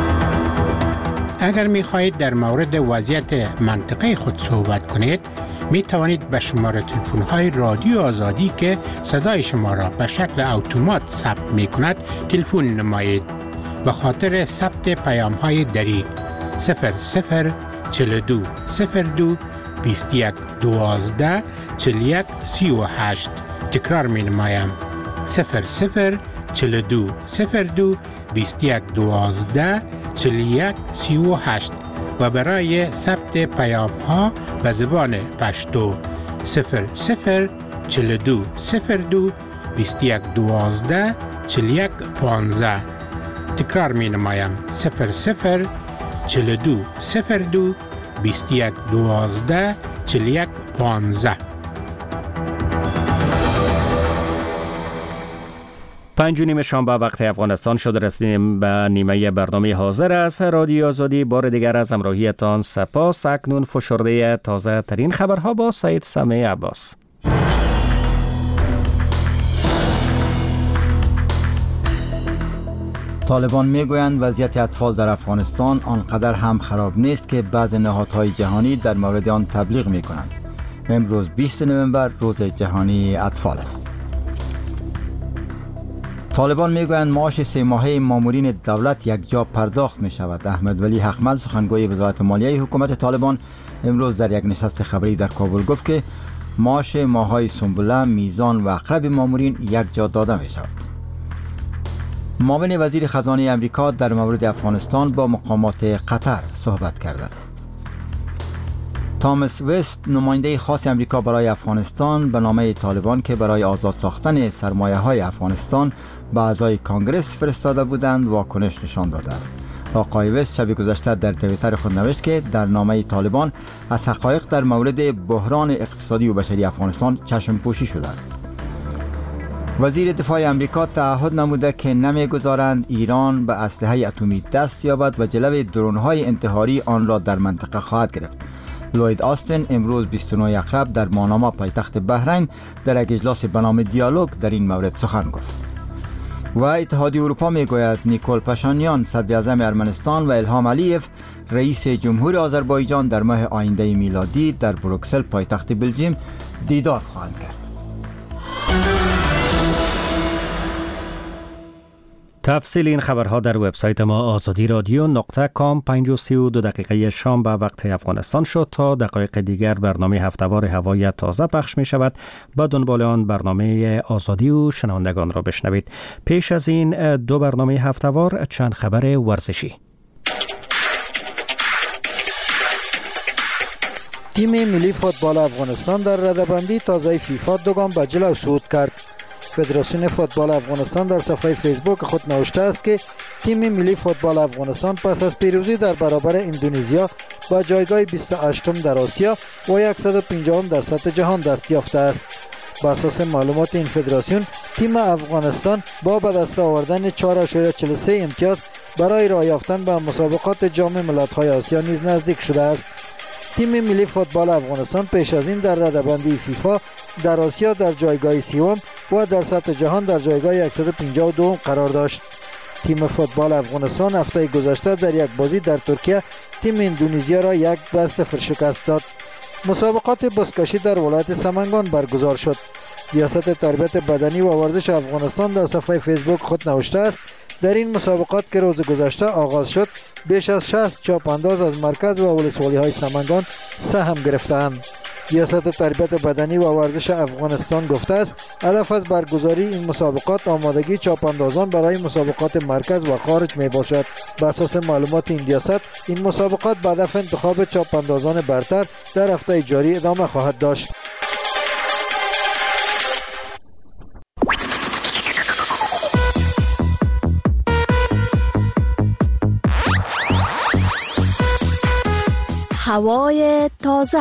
اگر می خواهید در مورد وضعیت منطقه خود صحبت کنید، می توانید به شماره تلفن های رادیو آزادی که صدای شما را به شکل اتومات ثبت می کند تلفن نمایید. به خاطر ثبت پیام های دری صفر صفر چهل و دو صفر دو بیست و یک دوازده چهل و یک سی و هشت. تکرار می نمایم صفر صفر چهل و دو صفر دو بیست و یک دوازده چهل و یک سی و هشت و برای ثبت پیام ها به زبان پشتو صفر صفر چهل و دو صفر دو بیست و یک دوازده چهل و یک پانزده. تکرار می نمایم صفر صفر چهل و دو صفر دو بیست و یک دوازده چهل و یک پانزده. پنج و نیم شام به وقت افغانستان شد. رسیدیم به نیمه برنامه حاضر است رادیو آزادی. بار دیگر از همراهیتان سپاس. اکنون فشرده تازه ترین خبرها با سید سمیع عباس. طالبان میگویند وضعیت اطفال در افغانستان آنقدر هم خراب نیست که بعض نهادهای جهانی در مورد آن تبلیغ میکنند. امروز بیست نوامبر روز جهانی اطفال است. طالبان میگویند معاش سه ماهه مامورین دولت یک جا پرداخت می شود. احمد ولی حقمل سخنگوی وزارت مالیه حکومت طالبان امروز در یک نشست خبری در کابل گفت که معاش ماههای سنبله، میزان و اقرب مامورین یک جا داده می شود. معاون وزیر خزانه امریکا در مورد افغانستان با مقامات قطر صحبت کرده است. تامس وست نماینده خاص امریکا برای افغانستان به نامه طالبان که برای آزاد ساختن سرمایه های افغانستان به اعضای کانگرس فرستاده بودند واکنش نشان داده است. آقای وست شب گذشته در توییتر خود نوشت که در نامه طالبان از حقایق در مورد بحران اقتصادی و بشری افغانستان چشم پوشی شده است. وزیر دفاع امریکا تعهد نموده که نمیگذارند ایران به اسلحه اتمی دست یابد و جلوی درون‌های انتحاری آن را در منطقه خواهد گرفت. لوید آستین امروز بیست و نه اکرب در ماناما پایتخت بحرین در یک اجلاس به نام دیالوگ در این مورد سخن گفت. و اتحادیه اروپا میگوید نیکول پاشانیان صدر اعظم ارمنستان و الهام علیف رئیس جمهور آذربایجان در ماه آینده میلادی در بروکسل پایتخت بلژیم دیدار خواهند کرد. تفصیل این خبرها در وبسایت ما آزادی رادیو نقطه کام. پنج و سی و دو دقیقه شام به وقت افغانستان شد. تا دقایق دیگر برنامه هفته‌وار هوای تازه پخش می شود. با دنبال آن برنامه آزادی و شنوندگان را بشنوید. پیش از این دو برنامه هفته‌وار چند خبر ورزشی. تیم ملی فوتبال افغانستان در رده‌بندی تازه فیفا دو گام به جلو صعود کرد. فدراسیون فوتبال افغانستان در صفحه فیسبوک خود نوشته است که تیم ملی فوتبال افغانستان پس از پیروزی در برابر اندونزیا با جایگاه بیست و هشتم در آسیا و صد و پنجاهم در سطح جهان دست یافته است. بر اساس معلومات این فدراسیون تیم افغانستان با به دست آوردن چهار ممیز چهل و سه امتیاز برای راه یافتن به مسابقات جام ملت‌های آسیا نیز نزدیک شده است. تیم ملی فوتبال افغانستان پیش از این در رده‌بندی فیفا در آسیا در جایگاه سیوم و در سطح جهان در جایگاه صد و پنجاه و دو قرار داشت. تیم فوتبال افغانستان هفته گذشته در یک بازی در ترکیه تیم اندونزیا را یک بر صفر شکست داد. مسابقات بزکشی در ولایت سمنگان برگزار شد. ریاست تربیت بدنی و ورزش افغانستان در صفحه فیسبوک خود نوشته است در این مسابقات که روز گذشته آغاز شد بیش از شصت چاپانداز از مرکز و ولسوالی های سمنگان سهم گرفتند. ریاست تربیت بدنی و ورزش افغانستان گفته است هدف از برگزاری این مسابقات آمادگی چاپاندازان برای مسابقات مرکز و خارج می باشد. بر اساس معلومات این ریاست این مسابقات به هدف انتخاب چاپاندازان برتر در هفته جاری ادامه خواهد داشت. هوای تازه.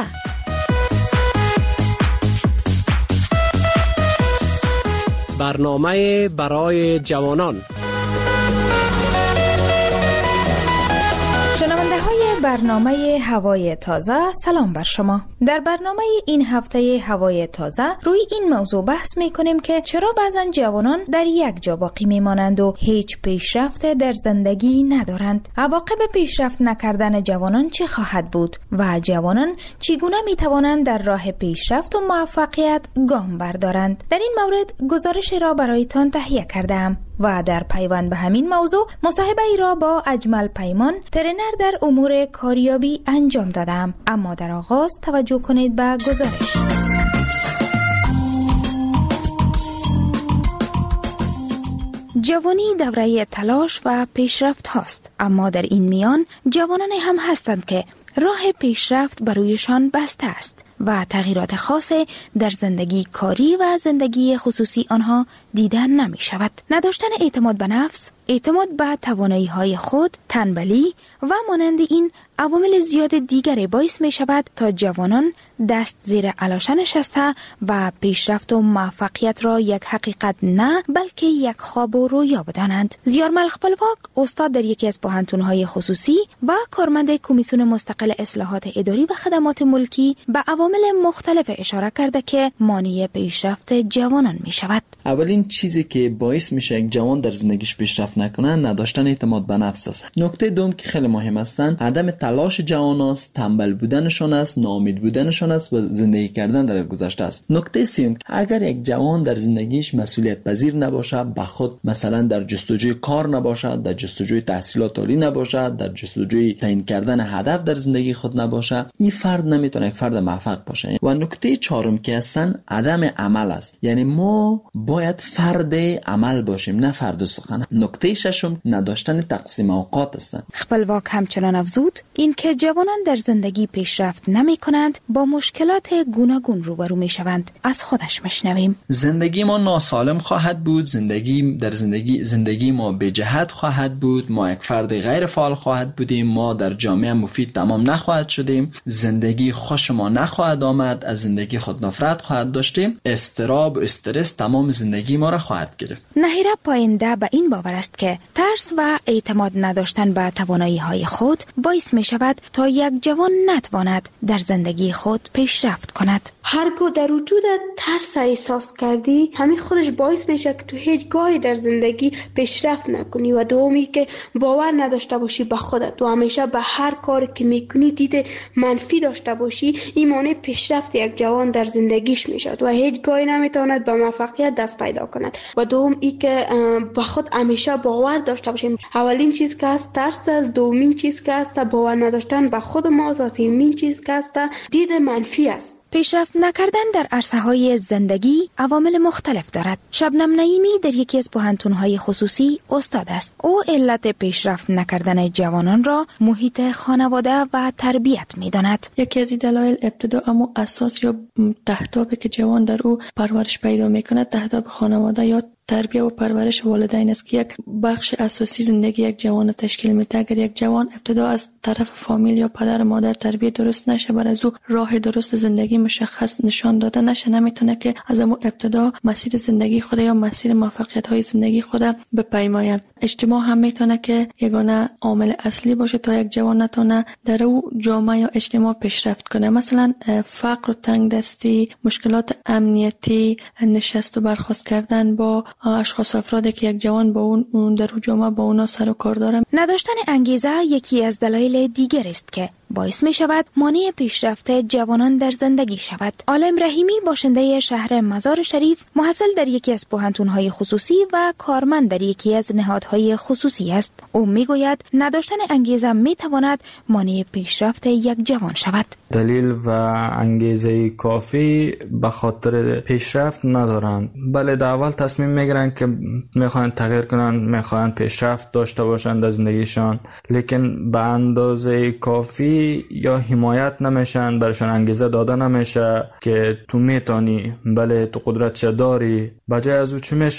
برنامه برای جوانان. شنونده های برنامه هوای تازه سلام بر شما. در برنامه این هفته هوای تازه روی این موضوع بحث می کنیم که چرا بعضن جوانان در یک جا باقی می مانند و هیچ پیشرفت در زندگی ندارند. عواقب پیشرفت نکردن جوانان چه خواهد بود و جوانان چگونه می توانند در راه پیشرفت و موفقیت گام بردارند؟ در این مورد گزارش را برایتان تهیه کردم و در پیوند به همین موضوع مصاحبه ای را با اجمل پیمان ترینر در امور کاریابی انجام دادم. اما در آغاز توجه کنید به گزارش. جوانی دوره تلاش و پیشرفت هاست، اما در این میان جوانانی هم هستند که راه پیشرفت برویشان بسته است و تغییرات خاصی در زندگی کاری و زندگی خصوصی آنها دیدن نمی شود. نداشتن اعتماد به نفس، اعتماد به توانایی های خود، تنبلی و مانند این عوامل زیاد دیگری باعث می شود تا جوانان دست زیر علاشه نشسته و پیشرفت و موفقیت را یک حقیقت نه بلکه یک خواب و رویا بدانند. زیارمل خپلواک استاد در یکی از پوهنتون‌های خصوصی و کارمند کمیسیون مستقل اصلاحات اداری و خدمات ملکی به عوامل مختلف اشاره کرده که مانع پیشرفت جوانان می شود. اولین چیزی که باعث میشه یک جوان در زندگیش پیشرفت نکنه نداشتن اعتماد به نفس است. نکته دوم که خیلی مهم هستند عدم تلاش جوان است، تنبل بودنشان است، ناامید بودنشان است و زندگی کردن در گذشته است. نکته سوم اگر یک جوان در زندگیش مسئولیت پذیر نباشه، به خود مثلا در جستجوی کار نباشد، در جستجوی تحصیلات عالی نباشد، در جستجوی تعیین کردن هدف در زندگی خود نباشه، این فرد نمیتونه یک فرد موفق باشه. و نکته چهارم که هستن عدم عمل است. یعنی ما باید فرد عمل باشیم نه فرد سخن. نکته ششم نداشتن تقسیم اوقات است. خپلواک همچنان افزود این که جوانان در زندگی پیشرفت نمی کنند با مشکلات گوناگون روبرو می شوند. از خودش مشنویم. زندگی ما ناسالم خواهد بود، زندگی در زندگی زندگی ما به جهت خواهد بود، ما یک فرد غیر فعال خواهد بودیم، ما در جامعه مفید تمام نخواهد شدیم، زندگی خوش ما نخواهد آمد، از زندگی خود نفرت خواهد داشتیم، استراب و استرس تمام زندگی ما را خواهد گرفت. نهیره پاینده به این باور است که ترس و اعتماد نداشتن به توانایی های خود باعث می شود تا یک جوان نتواند در زندگی خود پیشرفت کند. هرگاه در وجود ترس احساس کردی همین خودش باعث میشه که تو هیچ گاهی در زندگی پیشرفت نکنی و دومی که باور نداشته باشی به خودت و همیشه به هر کاری که میکنی دید منفی داشته باشی، این مانع پیشرفت یک جوان در زندگیش میشد و هیچ گاهی نمیتواند به موفقیت دست پیدا کند. و دوم ای که به خود همیشه باور داشته باشیم. اولین چیز که است ترس است، دومین چیز که است باور نداشتن به خود ماست و سومین چیز که است دید منفی است. پیشرفت نکردن در عرصه‌های زندگی عوامل مختلف دارد. شبنم نعیمی در یکی از پوهنتون‌های خصوصی استاد است. او علت پیشرفت نکردن جوانان را محیط خانواده و تربیت می‌داند. یکی از دلایل ابتدا اما اساس یا تهدابی که جوان در او پرورش پیدا می‌کند تهداب خانواده یا تربیت و پرورش والدین است که یک بخش اساسی زندگی یک جوان تشکیل میده. اگر یک جوان ابتدا از طرف فامیل یا پدر و مادر تربیت درست نشه، بر از او راه درست زندگی مشخص نشان داده نشه، نمیتونه که از اون ابتدا مسیر زندگی خود یا مسیر موفقیت های زندگی خود بپیماید. اجتماع هم میتونه که یگانه عامل اصلی باشه تا یک جوان نتونه در او جامعه یا اجتماع پیشرفت کنه. مثلا فقر و تنگدستی، مشکلات امنیتی، نشست و برخاست کردن با اشخاص افرادی که یک جوان با اون در جامعه با اونا سر و کار داره. نداشتن انگیزه یکی از دلایل دیگر است که باعث می شود مانع پیشرفت جوانان در زندگی شود. عالم رحیمی باشنده شهر مزار شریف، محصل در یکی از پوهنتون‌های خصوصی و کارمند در یکی از نهادهای خصوصی است. او می گوید نداشتن انگیزه می تواند مانع پیشرفت یک جوان شود. دلیل و انگیزه کافی به خاطر پیشرفت ندارند. بله، در اول تصمیم میگیرن که میخوان تغییر کنن، میخوان پیشرفت داشته باشند در زندگیشان، لیکن به اندازه کافی یا حمایت نمیشن، برشان انگیزه داده نمیشه که تو میتونی، بله تو قدرت چه داری. بجای از او چی میشه؟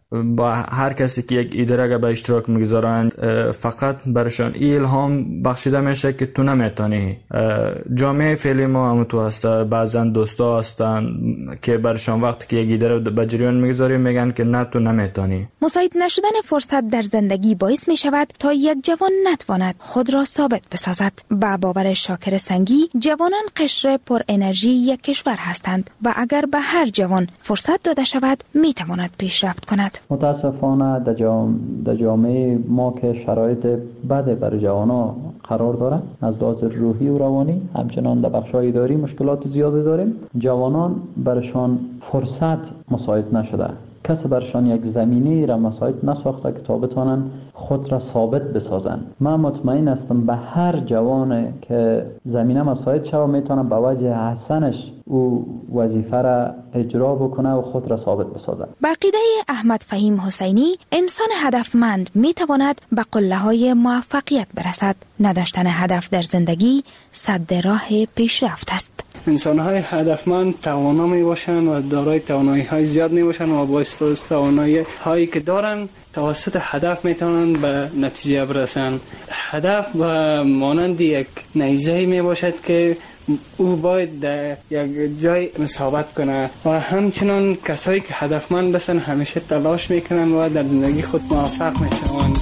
با هر کسی که یک ایده را به اشتراک میگذارند فقط برشان الهام بخشیده میشه که تو نمیتونی. جامعه فعلی ما هم تو هست، بعضا دوستا هستن که برشان وقتی که یک ایده را به جریان میگذاری میگن که نه تو نمیتونی. مساعد نشدن فرصت در زندگی باعث می شود تا یک جوان نتواند خود را ثابت بسازد. با باور شاکر سنگی، جوانان قشر پر انرژی یک کشور هستند و اگر به هر جوان فرصت داده شود می تواند پیشرفت کند. متاسفانه در جام... جامعه ما که شرایط بده برای جوانا قرار داره، از لحاظ روحی و روانی همچنان در بخش‌های اداری مشکلات زیادی داریم. جوانان برشان فرصت مساعد نشده، کسی برشان یک زمینه را مساعد نساخته که تا بتوانند خود را ثابت بسازند. من مطمئن هستم به هر جوان که زمینه مساعد شود میتونه به وجه حسنش او وظیفه را اجرا بکنه و خود را ثابت بسازد. با عقیده احمد فهیم حسینی، انسان هدفمند میتواند به قله‌های موفقیت برسد. نداشتن هدف در زندگی سد راه پیشرفت است. انسان‌های هدفمند توانا می باشند و دارای توانایی‌های زیاد می باشند و با استفاده از توانایی‌هایی که دارند توسط هدف می توانند به نتیجه برسند. هدف و مانند یک نیزه می باشد که او باید در یک جای ثابت کنه و همچنان کسایی که هدفمند باشند همیشه تلاش میکنند و در زندگی خود موفق میشوند.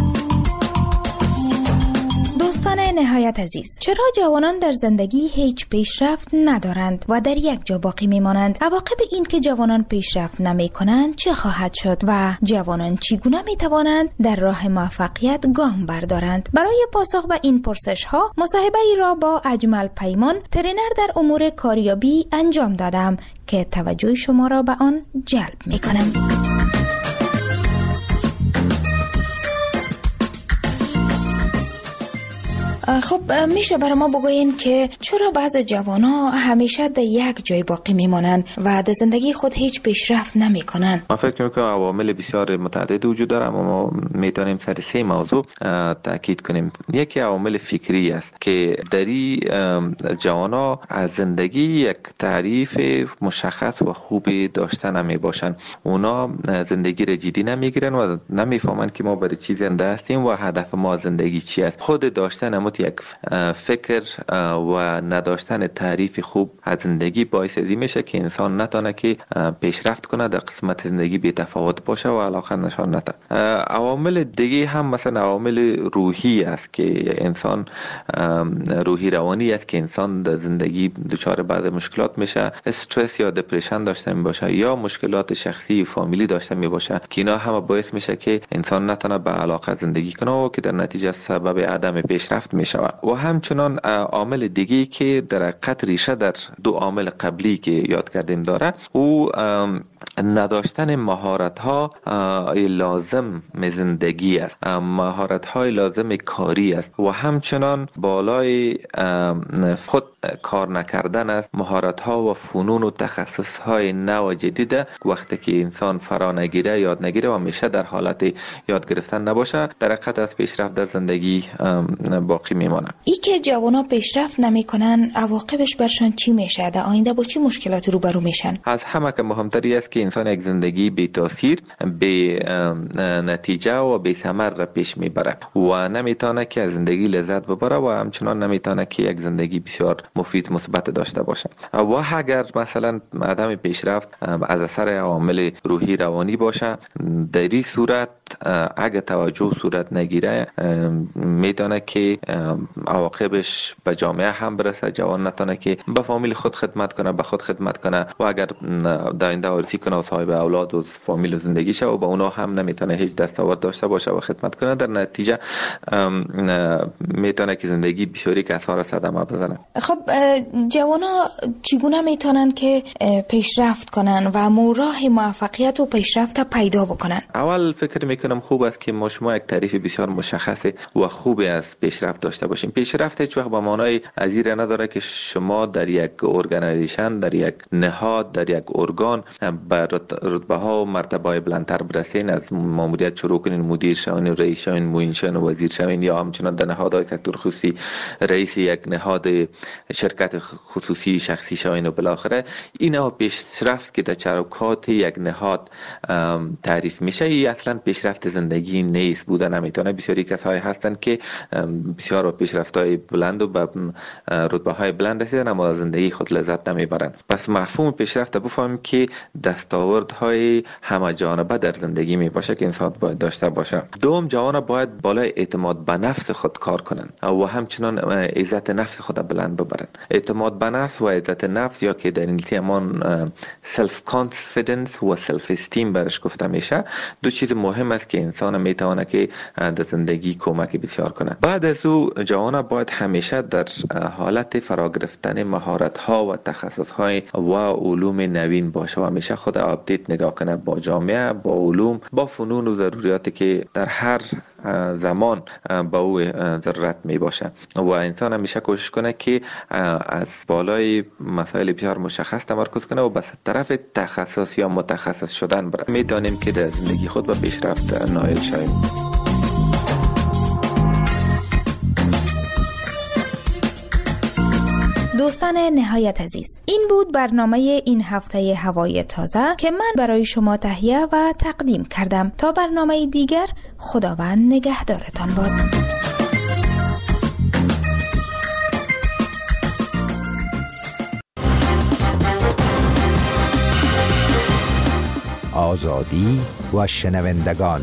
دوستان نهایت عزیز، چرا جوانان در زندگی هیچ پیشرفت ندارند و در یک جا باقی میمانند؟ عواقب این که جوانان پیشرفت نمی کنند چه خواهد شد و جوانان چگونه می توانند در راه موفقیت گام بردارند؟ برای پاسخ به این پرسش ها مصاحبه ای را با اجمل پیمان، ترینر در امور کاریابی انجام دادم که توجه شما را به آن جلب می کنم. خب میشه برای ما بگوین که چرا بعض جوانا همیشه در یک جای باقی میمانند و در زندگی خود هیچ پیشرفت نمیکنن؟ من فکر میکنم عوامل بسیار متعدد وجود داره، اما ما میتونیم سر سه موضوع تاکید کنیم. یکی عوامل فکری است که دری جوانا از زندگی یک تعریف مشخص و خوبی داشته نمی باشن. اونا زندگی را جدی نمیگیرن و نمیفهمن که ما برای چی زنده هستیم و هدف ما زندگی چی است. خود داشتن اموت یک فکر و نداشتن تعریف خوب از زندگی باعث ازی میشه که انسان نتونه که پیشرفت کنه، در قسمت زندگی بی تفاوت باشه و علاقه نشان نده. عوامل دیگه هم مثلا عوامل روحی است که انسان روحی روانی است که انسان در زندگی دچار بعض مشکلات میشه، استرس یا دپرشن داشته می باشه یا مشکلات شخصی و فامیلی داشته می باشه که اینا هم باعث میشه که انسان نتونه به علاقه زندگی کنه و که در نتیجه سبب عدم پیشرفت می شود. و همچنان عامل دیگه که در حقیقت ریشه در دو عامل قبلی که یاد کردیم داره، او نداشتن مهارت ها لازم زندگی است، مهارت های لازم کاری است و همچنان بالای خود کار نکردن است. مهارت ها و فنون و تخصص های نو و جدید وقتی که انسان فرا نگیره، یاد نگیره و همیشه در حالت یاد گرفتن نباشه، در حقیقت از پیشرفت در زندگی باقی میمانه. ای که جوانا پیشرفت نمیکنن عواقبش برشان چی میشه؟ در آینده با چی مشکلاتی روبرو میشن؟ از همه که مهمتری است که انسان یک زندگی بی تاثیر، بی نتیجه و بی ثمر را پیش میبره و نمیتونه که از زندگی لذت ببره و همچنان نمیتونه که یک زندگی بسیار مفید مثبت داشته باشه. و اگر مثلا عدم پیشرفت از اثر عوامل روحی روانی باشه، در این صورت اگه توجه صورت نگیره میتونه که عواقبش به جامعه هم برسه. جوان نتونه که به فامیل خود خدمت کنه، به خود خدمت کنه و اگر در آینده آرزو کنه و صاحب اولاد و فامیل و زندگی شه و با اونا هم نمیتونه هیچ دستاورد داشته باشه و خدمت کنه، در نتیجه میتونه که زندگی بسیاری کسا را صدمه بزنه. خب جوانا چگونه میتونن که پیشرفت کنن و راه موفقیت و پیشرفت پیدا بکنن؟ اول فکر میکنم خوب است که ما شما یک تعریف بسیار مشخص و خوبی از پیشرفت داشته باشیم. پیشرفت هیچ وقت به معنای ازیره نداره که شما در یک ارگانایزیشن، در یک نهاد، در یک ارگان به به رتبه ها و مرتبه های بلندتر برسین، از ماموریت شروع کنین، مدیر شوین، رئیس شوین، معین شوین، وزیر شوین، یا همچنان در نهادهای سکتور خصوصی رئیس یک نهاد شرکت خصوصی شخصی شوین و بالاخره اینا پیشرفت که در چوکات یک نهاد تعریف میشه، ای اصلا پیشرفت زندگی نیست. بودن نمیتونه. بسیاری کسایی هستند که بسیار با پیشرفت‌های بلند و به رتبه‌های بلند رسیدن اما زندگی خود لذت نمیبرن. پس مفهوم پیشرفت بفهمیم که دستاوردهای همه جانبه در زندگی می باشه که انسان باید داشته باشه. دوم، جوان باید بالای اعتماد به نفس خود کار کنن و همچنان عزت نفس خود بلند ببرن. اعتماد به نفس و عزت نفس یا که در انگلیسی همان سلف کانفیدنس و سلف استیم برش گفته میشه، دو چیز مهم است که انسان میتونه که در زندگی کمک بسیار کنه. بعد از او جوان باید همیشه در حالت فرا گرفتن مهارت ها و تخصص های و علوم نوین باشه و همیشه خود آپدیت نگاه کنه با جامعه، با علوم، با فنون و ضروریاتی که در هر زمان با او ضرورت می باشه و انسان همیشه کوشش کنه که از بالای مسائل بسیار مشخص تمرکز کنه و به طرف تخصص یا متخصص شدن بره. می دانیم که در زندگی خود به پیشرفت نائل شویم. دوستان نهایت عزیز، این بود برنامه این هفته هوای تازه که من برای شما تهیه و تقدیم کردم. تا برنامه دیگر، خداوند نگهدارتان باد. آزادی و شنوندگان.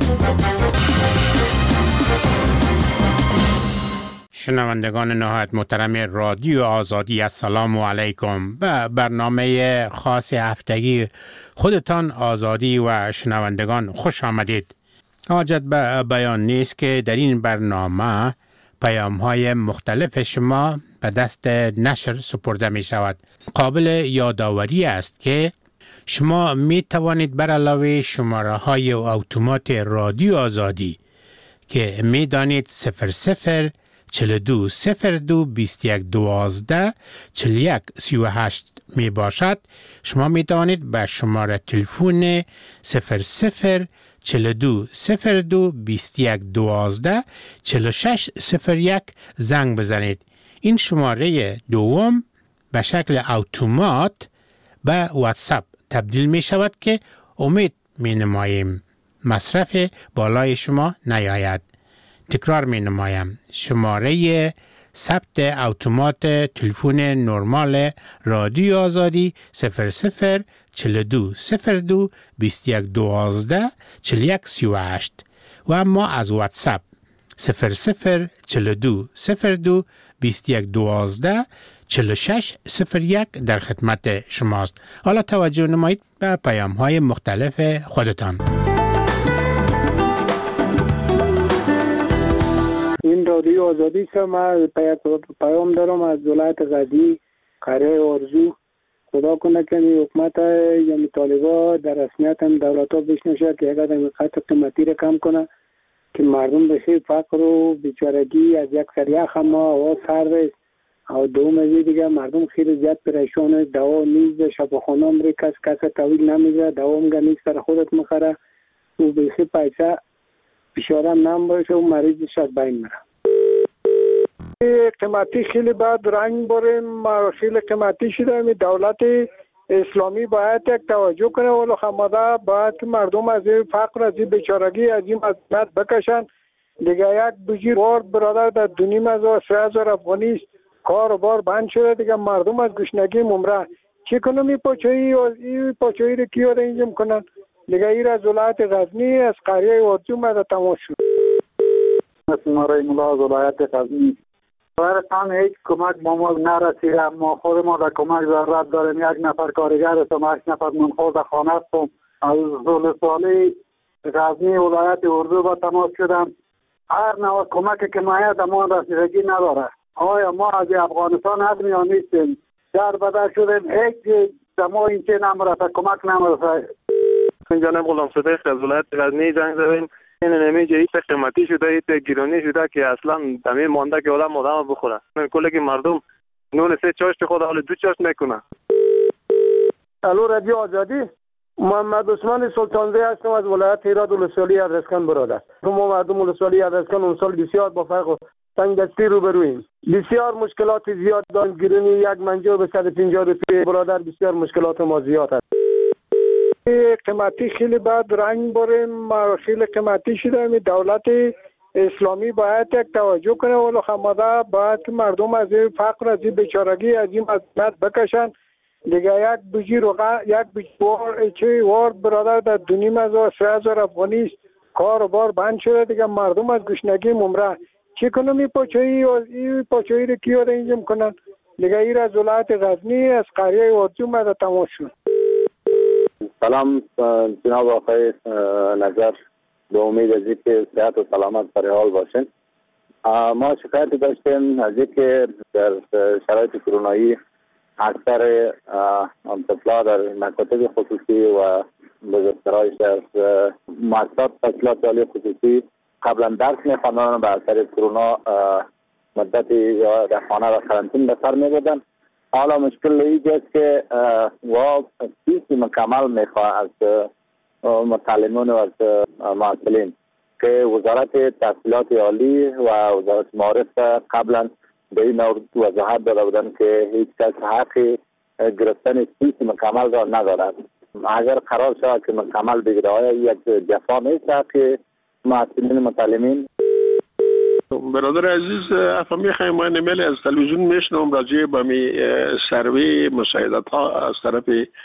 شنوندگان نهایت محترم رادیو آزادی، السلام علیکم. به برنامه خاص هفتگی خودتان آزادی و شنوندگان خوش آمدید. حاجت به بیان نیست که در این برنامه پیام های مختلف شما به دست نشر سپرده می شود. قابل یادآوری است که شما می توانید بر علاوه شماره های اتومات رادیو آزادی که می دانید صفر صفر چهل و دو صفر دو بیست و یک دوازده چهل و یک سی و هشت می باشد، شما می توانید به شماره تلفن صفر صفر چهل و دو صفر دو بیست و یک دوازده چهل و شش صفر یک زنگ بزنید. این شماره دوم به شکل اتومات به واتساپ تبدیل می شود که امید می نماییم مصرف بالای شما نیاید. تکرار می نمایم. شماره ثبت اتومات تلفن نرمال رادیو آزادی صفر صفر چهل و دو صفر دو بیست و یک دوازده چهل و یک سی و هشت و اما از واتساپ صفر صفر چهل و دو صفر دو بیست و یک دوازده چهل و شش صفر یک در خدمت شماست. حالا توجه نمایید به پیام های مختلف خودتان. این رادیو آزادی که من پیام دارم از ولایت غزنی، قریه آرزو. خدا کنه که حکومت یعنی طالبا در رسمیت هم دولت ها بشنشه که اگر قیمت قیمتی را کم کنه که مردم بخیر فقر و بیچارگی از یک سر یخ هم هوا سرد است و دوم از دیگه مردم خیلی زیاد پریشان است. دوا نیست، شفاخانه هم کس کس طویل نمیشه، دوا هم نیست سر خودت مخره و بخیر پیسه بیچاره نم باشه و مریضش از بین میره. قیمتی خیلی بعد رنگ بریم، خیلی قیمتی شده. می دولت اسلامی باید یک توجه کنه ولی خماده باید که مردم از این فقر، از این بیچارگی، از این مزنت بکشن دیگه. یک بجی بار برادر در دونیم هزار سه هزار افغانی است، کار و بار بند شده دیگه، مردم از گشنگی ممره. چی کنم این پاچایی این پاچایی رو کیا را انجام کنن دیگه؟ این از ولایت غزنی از قریه آرزو مده تماس شد. مارای ملا از ولایت غزنی. برتان هیچ کمک با ما نرسیده. ما خود ما در کمک ضرورت داریم. یک نفر کارگر هستم، هشت نفر منخور خانه هستم. از زولسوالی غزنی ولایت اردو با تماس شدم. هر نوع کمک که مایه در ما رسیدگی نداره. آیا ما از افغانستان هستیم یا نیستیم؟ در بدر شدیم، هیچ در ما این چه نمرسه، کمک نمرسه. جناب غلام صدیق از ولایت غزنی زنگ زدیم. این نمیجه ایت قیمتی شده، ایت گیرانی شده که اصلا دمی مانده که آدم آدم بخوره. کلی که مردم نون سه چاشت خود حال دو چاشت میکنه. الو رادیو آزادی، محمد عثمان سلطانزی هستم از ولایت هرات ولسوالی ادرسکن برادر. ما مردم ولسوالی ادرسکن اون سال بسیار با فرق و تنگدستی روبرویم. بسیار مشکلات زیاد داریم. گرونی یک منجا به صد و پنجاه روپیه برادر، بسیار مشکلات ما زیاد است. قیمتی خیلی بد رنگ بریم، خیلی قیمتی شده. دولت اسلامی باید یک توجه کنه ولو خماده باید که مردم از این فقر، از این بیچارگی، از این مذلت بکشن. دیگه یک بجی روغن، یک بجی وار چه وار برادر در دو نیم هزار سه هزار افغانی است. کار و بار بند شده دیگه، مردم از گشنگی ممره. چی کنم این پاچایی این پاچایی رو کیا را اینجا کنن دیگه؟ این از ولایت غزنی از قریه ارجو مده تماس شد. سلام جناب آقای نظر، به امید از اینکه صحت و سلامت برای حال باشین. ما شکایت داشتیم از اینکه در شرایط کرونایی اکثر طفلا در مکاتب خصوصی و بزرگترهایش در مؤسسات تحصیلات عالی خصوصی قبلا درس می‌خواندن، به اثر کرونا مدتی یا در خانه و قرنطین به سر می‌بردن. حالا مشکل اینجاست که و فیسی مکمل میخواه از متعلمین و از معلمین که وزارت تحصیلات عالی و وزارت معارف قبلا به این وضاحت داده بودن که هیچ کس حق گرفتن فیس مکمل را ندارد. اگر قرار شود که مکمل بگیره آیا یک جفا نیست که معلمین متعلمین؟ برادر عزیز، افهم میخوایم ما نمیلی از تلویزیون میشنم راجع به می سروی مساعدت ها از طرف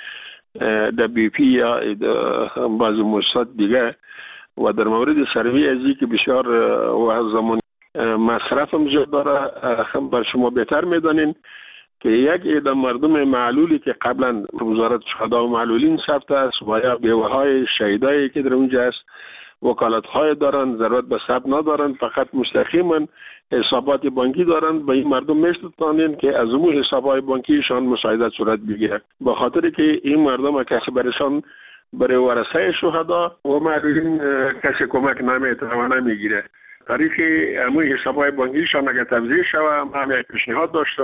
دبی پی یا بعض مؤسسات دیگه و در مورد سروی ازی که بسیار و زمان مصرف هم زیاد داره. هم بر شما بهتر میدانین که یک عده مردم معلولی که قبلا وزارت شهدا و معلولین ثبت است و یا بیوه های شهیدایی که در اونجا است وکالت های دارن، ضرورت به ثبت ندارن، فقط مستقیما حسابات بانکی دارن. به این مردم میشتونن که از اون حسابات بانکیشان مساعدت صورت بگیره، به خاطر که این مردم کسی برشان برای ورثه شهدا و معلولین کسی کمک نمیتونه نمیگیره. تاریخ همون حسابات بانکیشان اگر توضیح شود من یک پیشنهاد داشتم.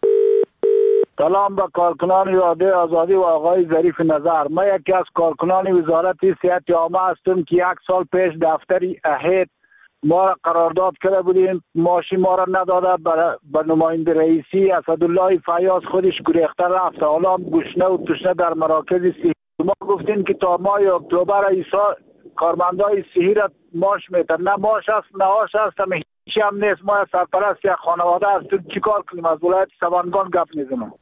سلام به کارکنان اراده آزادی و آقای ظریف نظر. ما یکی از کارکنان وزارت صحت عامه هستم که یک سال پیش دفتری اهید ما را قرارداد کرده بودیم، ماشی ما را نداده، به نماینده رئیسی اسدالله فیاض خودش گریخته رفته. حالا گشنه و تشنه در مراکز صحی. ما گفتیم که تا ماه اکتبر ایسا کارمندای صحی را ماش میتن، نه ماش است نه آش است، همه هیچ هم نیست. ما سرپرست یک خانواده هستیم، چیکار کنیم؟ از ولایت سبانگان گپ میزنم.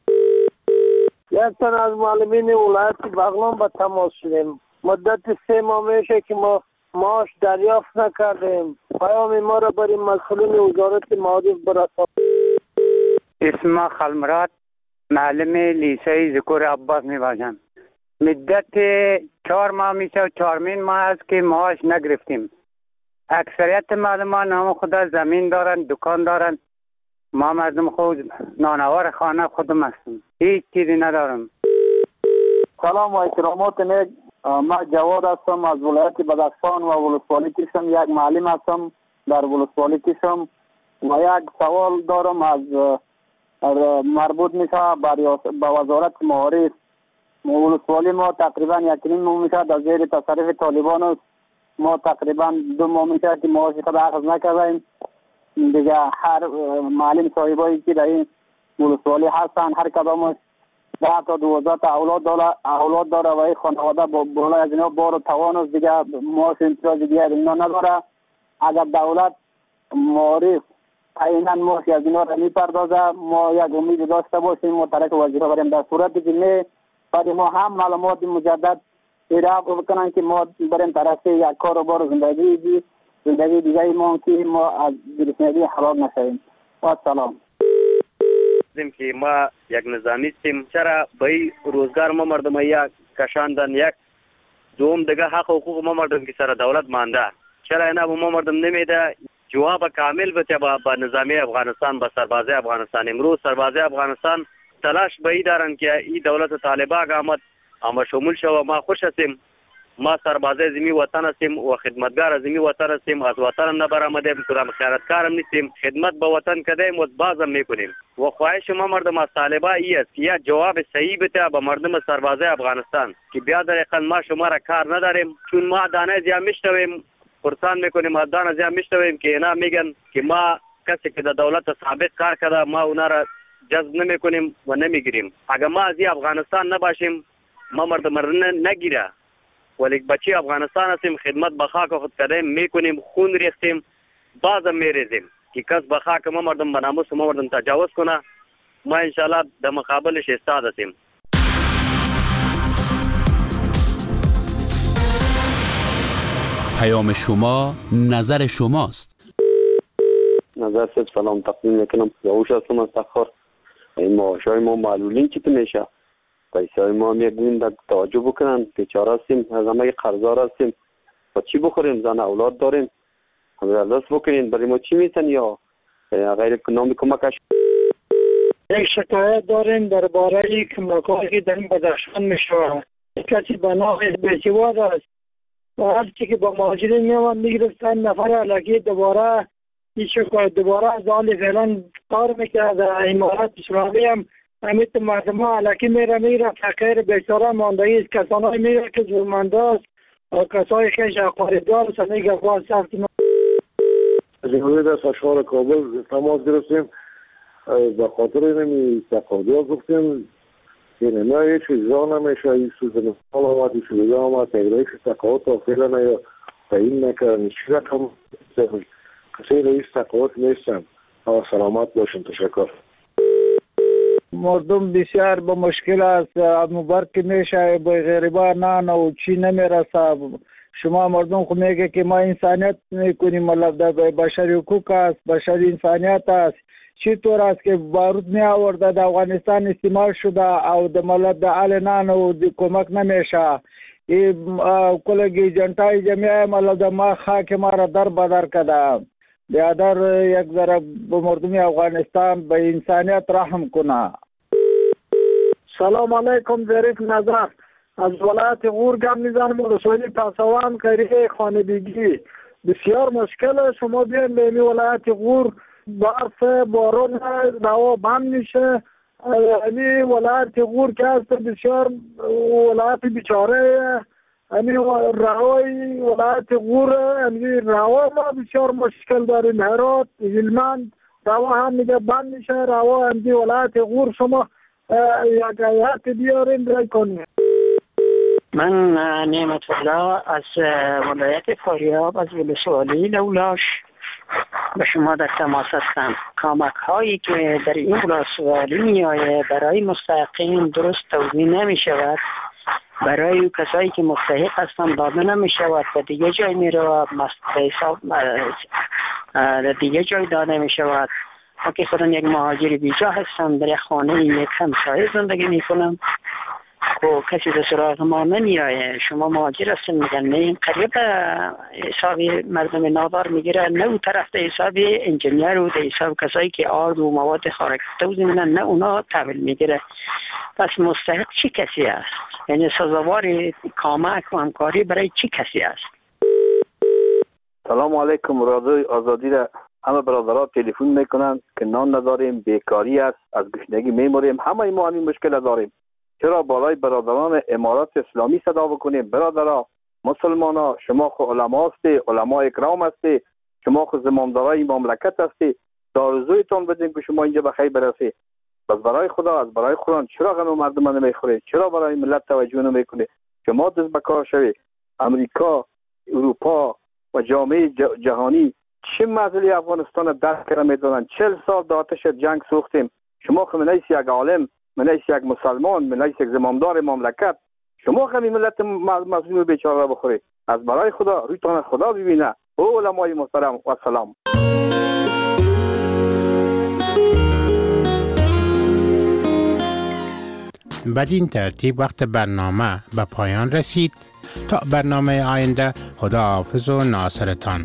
یک تن از معلمین ولایت بغلان به تماس شدیم. مدت سه ماه میشه که ما معاش دریافت نکردیم. پیام ما را برای مسئولین وزارت معارف برسانید. اسم خلمرات، معلم لیسه ذکر عباس میباشم. مدت چهار ماه میشه و چهارمین ماه است که معاش نگرفتیم. اکثریت معلمان هم خدا زمین دارن، دکان دارن. ما مردم خود نانوار خانه خودم هستم، هیچ چیزی ندارم. سلام و احترامات نیک. ما جواد هستم از ولایت بدخشان و ولسوالی کشم. یک معلم هستم در ولسوالی کشم و یک سوال دارم از مربوط میشه به وزارت معارف. ولسوالی ما تقریبا یک نیم ماه میشه در زیر تصرف طالبان است. ما تقریبا دو ماه میشه که معاش خود اخذ نکردیم. دیگه هر معلم صاحبایی که در این ولسوالی هستن هر کدامش ده تا دوازده تا اولاد داره اولاد داره و این خانواده با بالای از اینا بار و توان است، دیگه معاش امتیاز دیگه اینا نداره. اگر دولت معارف عینا معاش از اینا را میپردازه ما یک امید داشته باشیم ما طرف وزیر بریم. در صورتی که نه بعد ما هم معلومات مجدد ارائه بکنن که ما بریم طرف یک کار و بار زندگی دی زندگی دیگه ما که ما از گرسنگی هلاک نشویم. و سلام. زم که ما یک نظامی هستیم، چرا به روزگار ما مردم یک کشاندن، یک دوم دیگه حق و حقوق ما مردم که سر دولت مانده، چرا اینا به ما مردم نمیده؟ جواب کامل بده با نظامی افغانستان، با سربازی افغانستان. امروز سربازی افغانستان تلاش به ای دارن که این دولت طالبان آمد اما شمول شو. ما خوش هستیم ما سربازای زمین وطن هستیم و خدمتگار زمین وطن هستیم، از وطن نبرآمدیم، کدام خیانتکارم نیستیم، خدمت به وطن کردیم و بازم میکنیم. و خواهش ما مردم از طالبا ای است که یا جواب صحیح بده به مردم سربازای افغانستان که بیا در یقین ما شما را کار نداریم، چون ما دانه زیاد میشنویم، پرسان میکنیم، از دانه زیاد میشنویم که اینا میگن که ما کسی که در دولت سابق کار کرده ما اونا را جذب نمیکنیم و نمیگیریم. اگر ما از افغانستان نباشیم ما مردم نگیره، ولی بچی افغانستان هستیم، خدمت به خاک خود کردیم، میکنیم، خون ریختیم، بازم میریزیم که کس به خاک ما مردم به ناموس ما مردم تجاوز کنه، ما انشاءالله در مقابلش ایستاد هستیم. پیام شما نظر شماست. نظر سب سلام تقدیم میکنم. یاوش هستم از تخار. این معاشای ما معلولین چی میشه؟ پیسه ما هم یک در توجه بکنن، بیچاره هستیم، از همه قرضدار هستیم، با چی بخوریم؟ زن اولاد داریم، همه دست بکنین، برای ما چی میتن یا غیر نامی کمکش؟ یک شکایت داریم درباره کمک‌هایی که در این بدخشان میشه. کسی به نام بی‌سواد است و هر چی که با مهاجرین میامد میگرفتن، نفر علاقی دوباره این شکایت دوباره از حال فعلا کار میکرد. در امارات اسلامی هم امیت مردم ها علاقی میره میره فقیر بیچاره ماندهی است، کسان میره که ظلمنده است و کسای خیش اقواردار است. میگه باز سخت از این روی دست اشغال کابل تماس گرفتیم، به خاطر اینمی تقاضا گفتیم که نه هیچ اجرا نمیشه، این سوز نفال آمد، این شده آمد، تقریبش تقاضا تا فعلا نه تعیین نکردن، چی رقم کسی رئیس تقاضا نیستن. سلامت باشین، تشکر. مردم بسیار با مشکل است، مبارک میشه به غریبا نه و چی نمیرسه. شما مردم خود میگه که ما انسانیت میکنیم، مطلب در بشری حقوق است، بشری انسانیت است. چطور است که بارود می آورده در افغانستان استعمال شده او در ملت در حال نان و کمک نمیشه. این کلگی جنتای جمعه ملت ما خاک ما را در بدر کده. بیادر یک ذره به مردم افغانستان به انسانیت رحم کنه. سلام علیکم. ظریف نظر از ولایت غور گم میزنم، رسولی پاسوان کریه خانگی. بسیار مشکل شما بیاین به این ولایت غور، برف بارون روا بند میشه. این ولایت غور که هست بسیار ولایت بیچاره، این روای ولایت غور این روا ما بسیار مشکل داریم. هرات هلمند روا هم میگه بند میشه، روا این ولایت غور شما یک حیات بیارین برای کنیم. من نعمت الله از ولایت فاریاب از ولسوالی لولاش به شما در تماس هستم. کمک هایی که در این ولسوالی می آید برای مستحقین درست توزیع نمی شود، برای کسایی که مستحق هستند داده نمی شود و دیگه جای می رو دیگه جای داده می شود. ما که خودم یک مهاجر بیجا هستم، در یک خانه یک همسایه زندگی می کنم و کسی در سراغ ما نمی آید. شما مهاجر هستن میگن نه، این قریب حساب مردم نادار میگیره، نه اون طرف در حساب انجینیر و در حساب کسایی که آرد و مواد خارق توزیع میدن، نه اونا تحویل میگیره. پس مستحق چی کسی است؟ یعنی سزاوار کمک و همکاری برای چی کسی است؟ سلام علیکم. رادیوی آزادی را همه برادرها تلفن میکنن که نان نداریم، بیکاری است، از گشنگی میموریم، همه ما همین مشکل داریم. چرا بالای برادران امارات اسلامی صدا بکنیم؟ برادرها مسلمانا، شما خو علما هستی، علما اکرام هستی، شما خو زمامدارای مملکت هستی، دارزویتون بدین که شما اینجا بخیر برسی. بس برای خدا، از برای قرآن چرا غم مردم نمیخوری؟ چرا برای ملت توجه نمیکنی؟ شما دست بکار شوی. امریکا، اروپا و جامعه جهانی چه مسئله افغانستان درک کرده میدونن؟ چهل سال در آتش جنگ سوختیم. شما خو منیس یک عالم، منیس یک مسلمان، منیس یک زمامدار مملکت، شما خمی ملت مظلوم بیچاره را بخوری. از برای خدا رویتان خدا ببینه. او علمای محترم و سلام. بدین ترتیب وقت برنامه به پایان رسید. تا برنامه آینده، خدا حافظ و ناصرتان.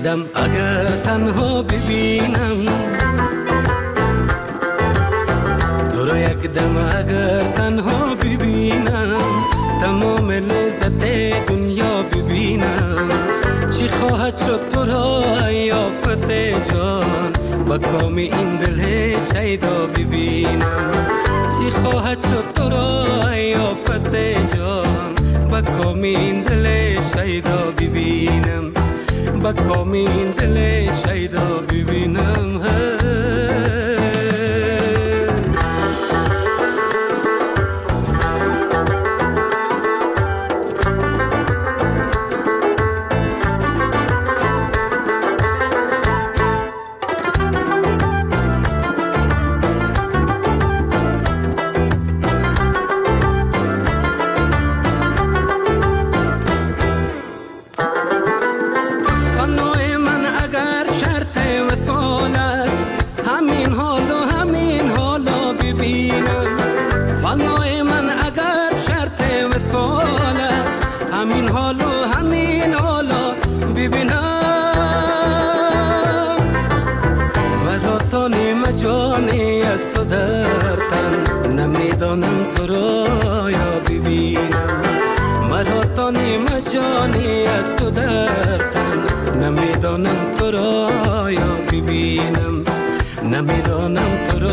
دم اگر تنها ببینم، تو را یک دم اگر تنها ببینم، تمام لذت دنیا ببینم. چی خواهد شد تو را یافت جان، با کام این دل شیدا ببینم. چی خواهد شد تو را یافت جان، با کام این دل شیدا ببینم. با کام این دل شیدا ببینم. جانی از تو در تن، نمیدانم تو را یا ببینم. مرا تا نیم جانی از تو در تن، نمیدانم تو را یا ببینم. نمیدانم تو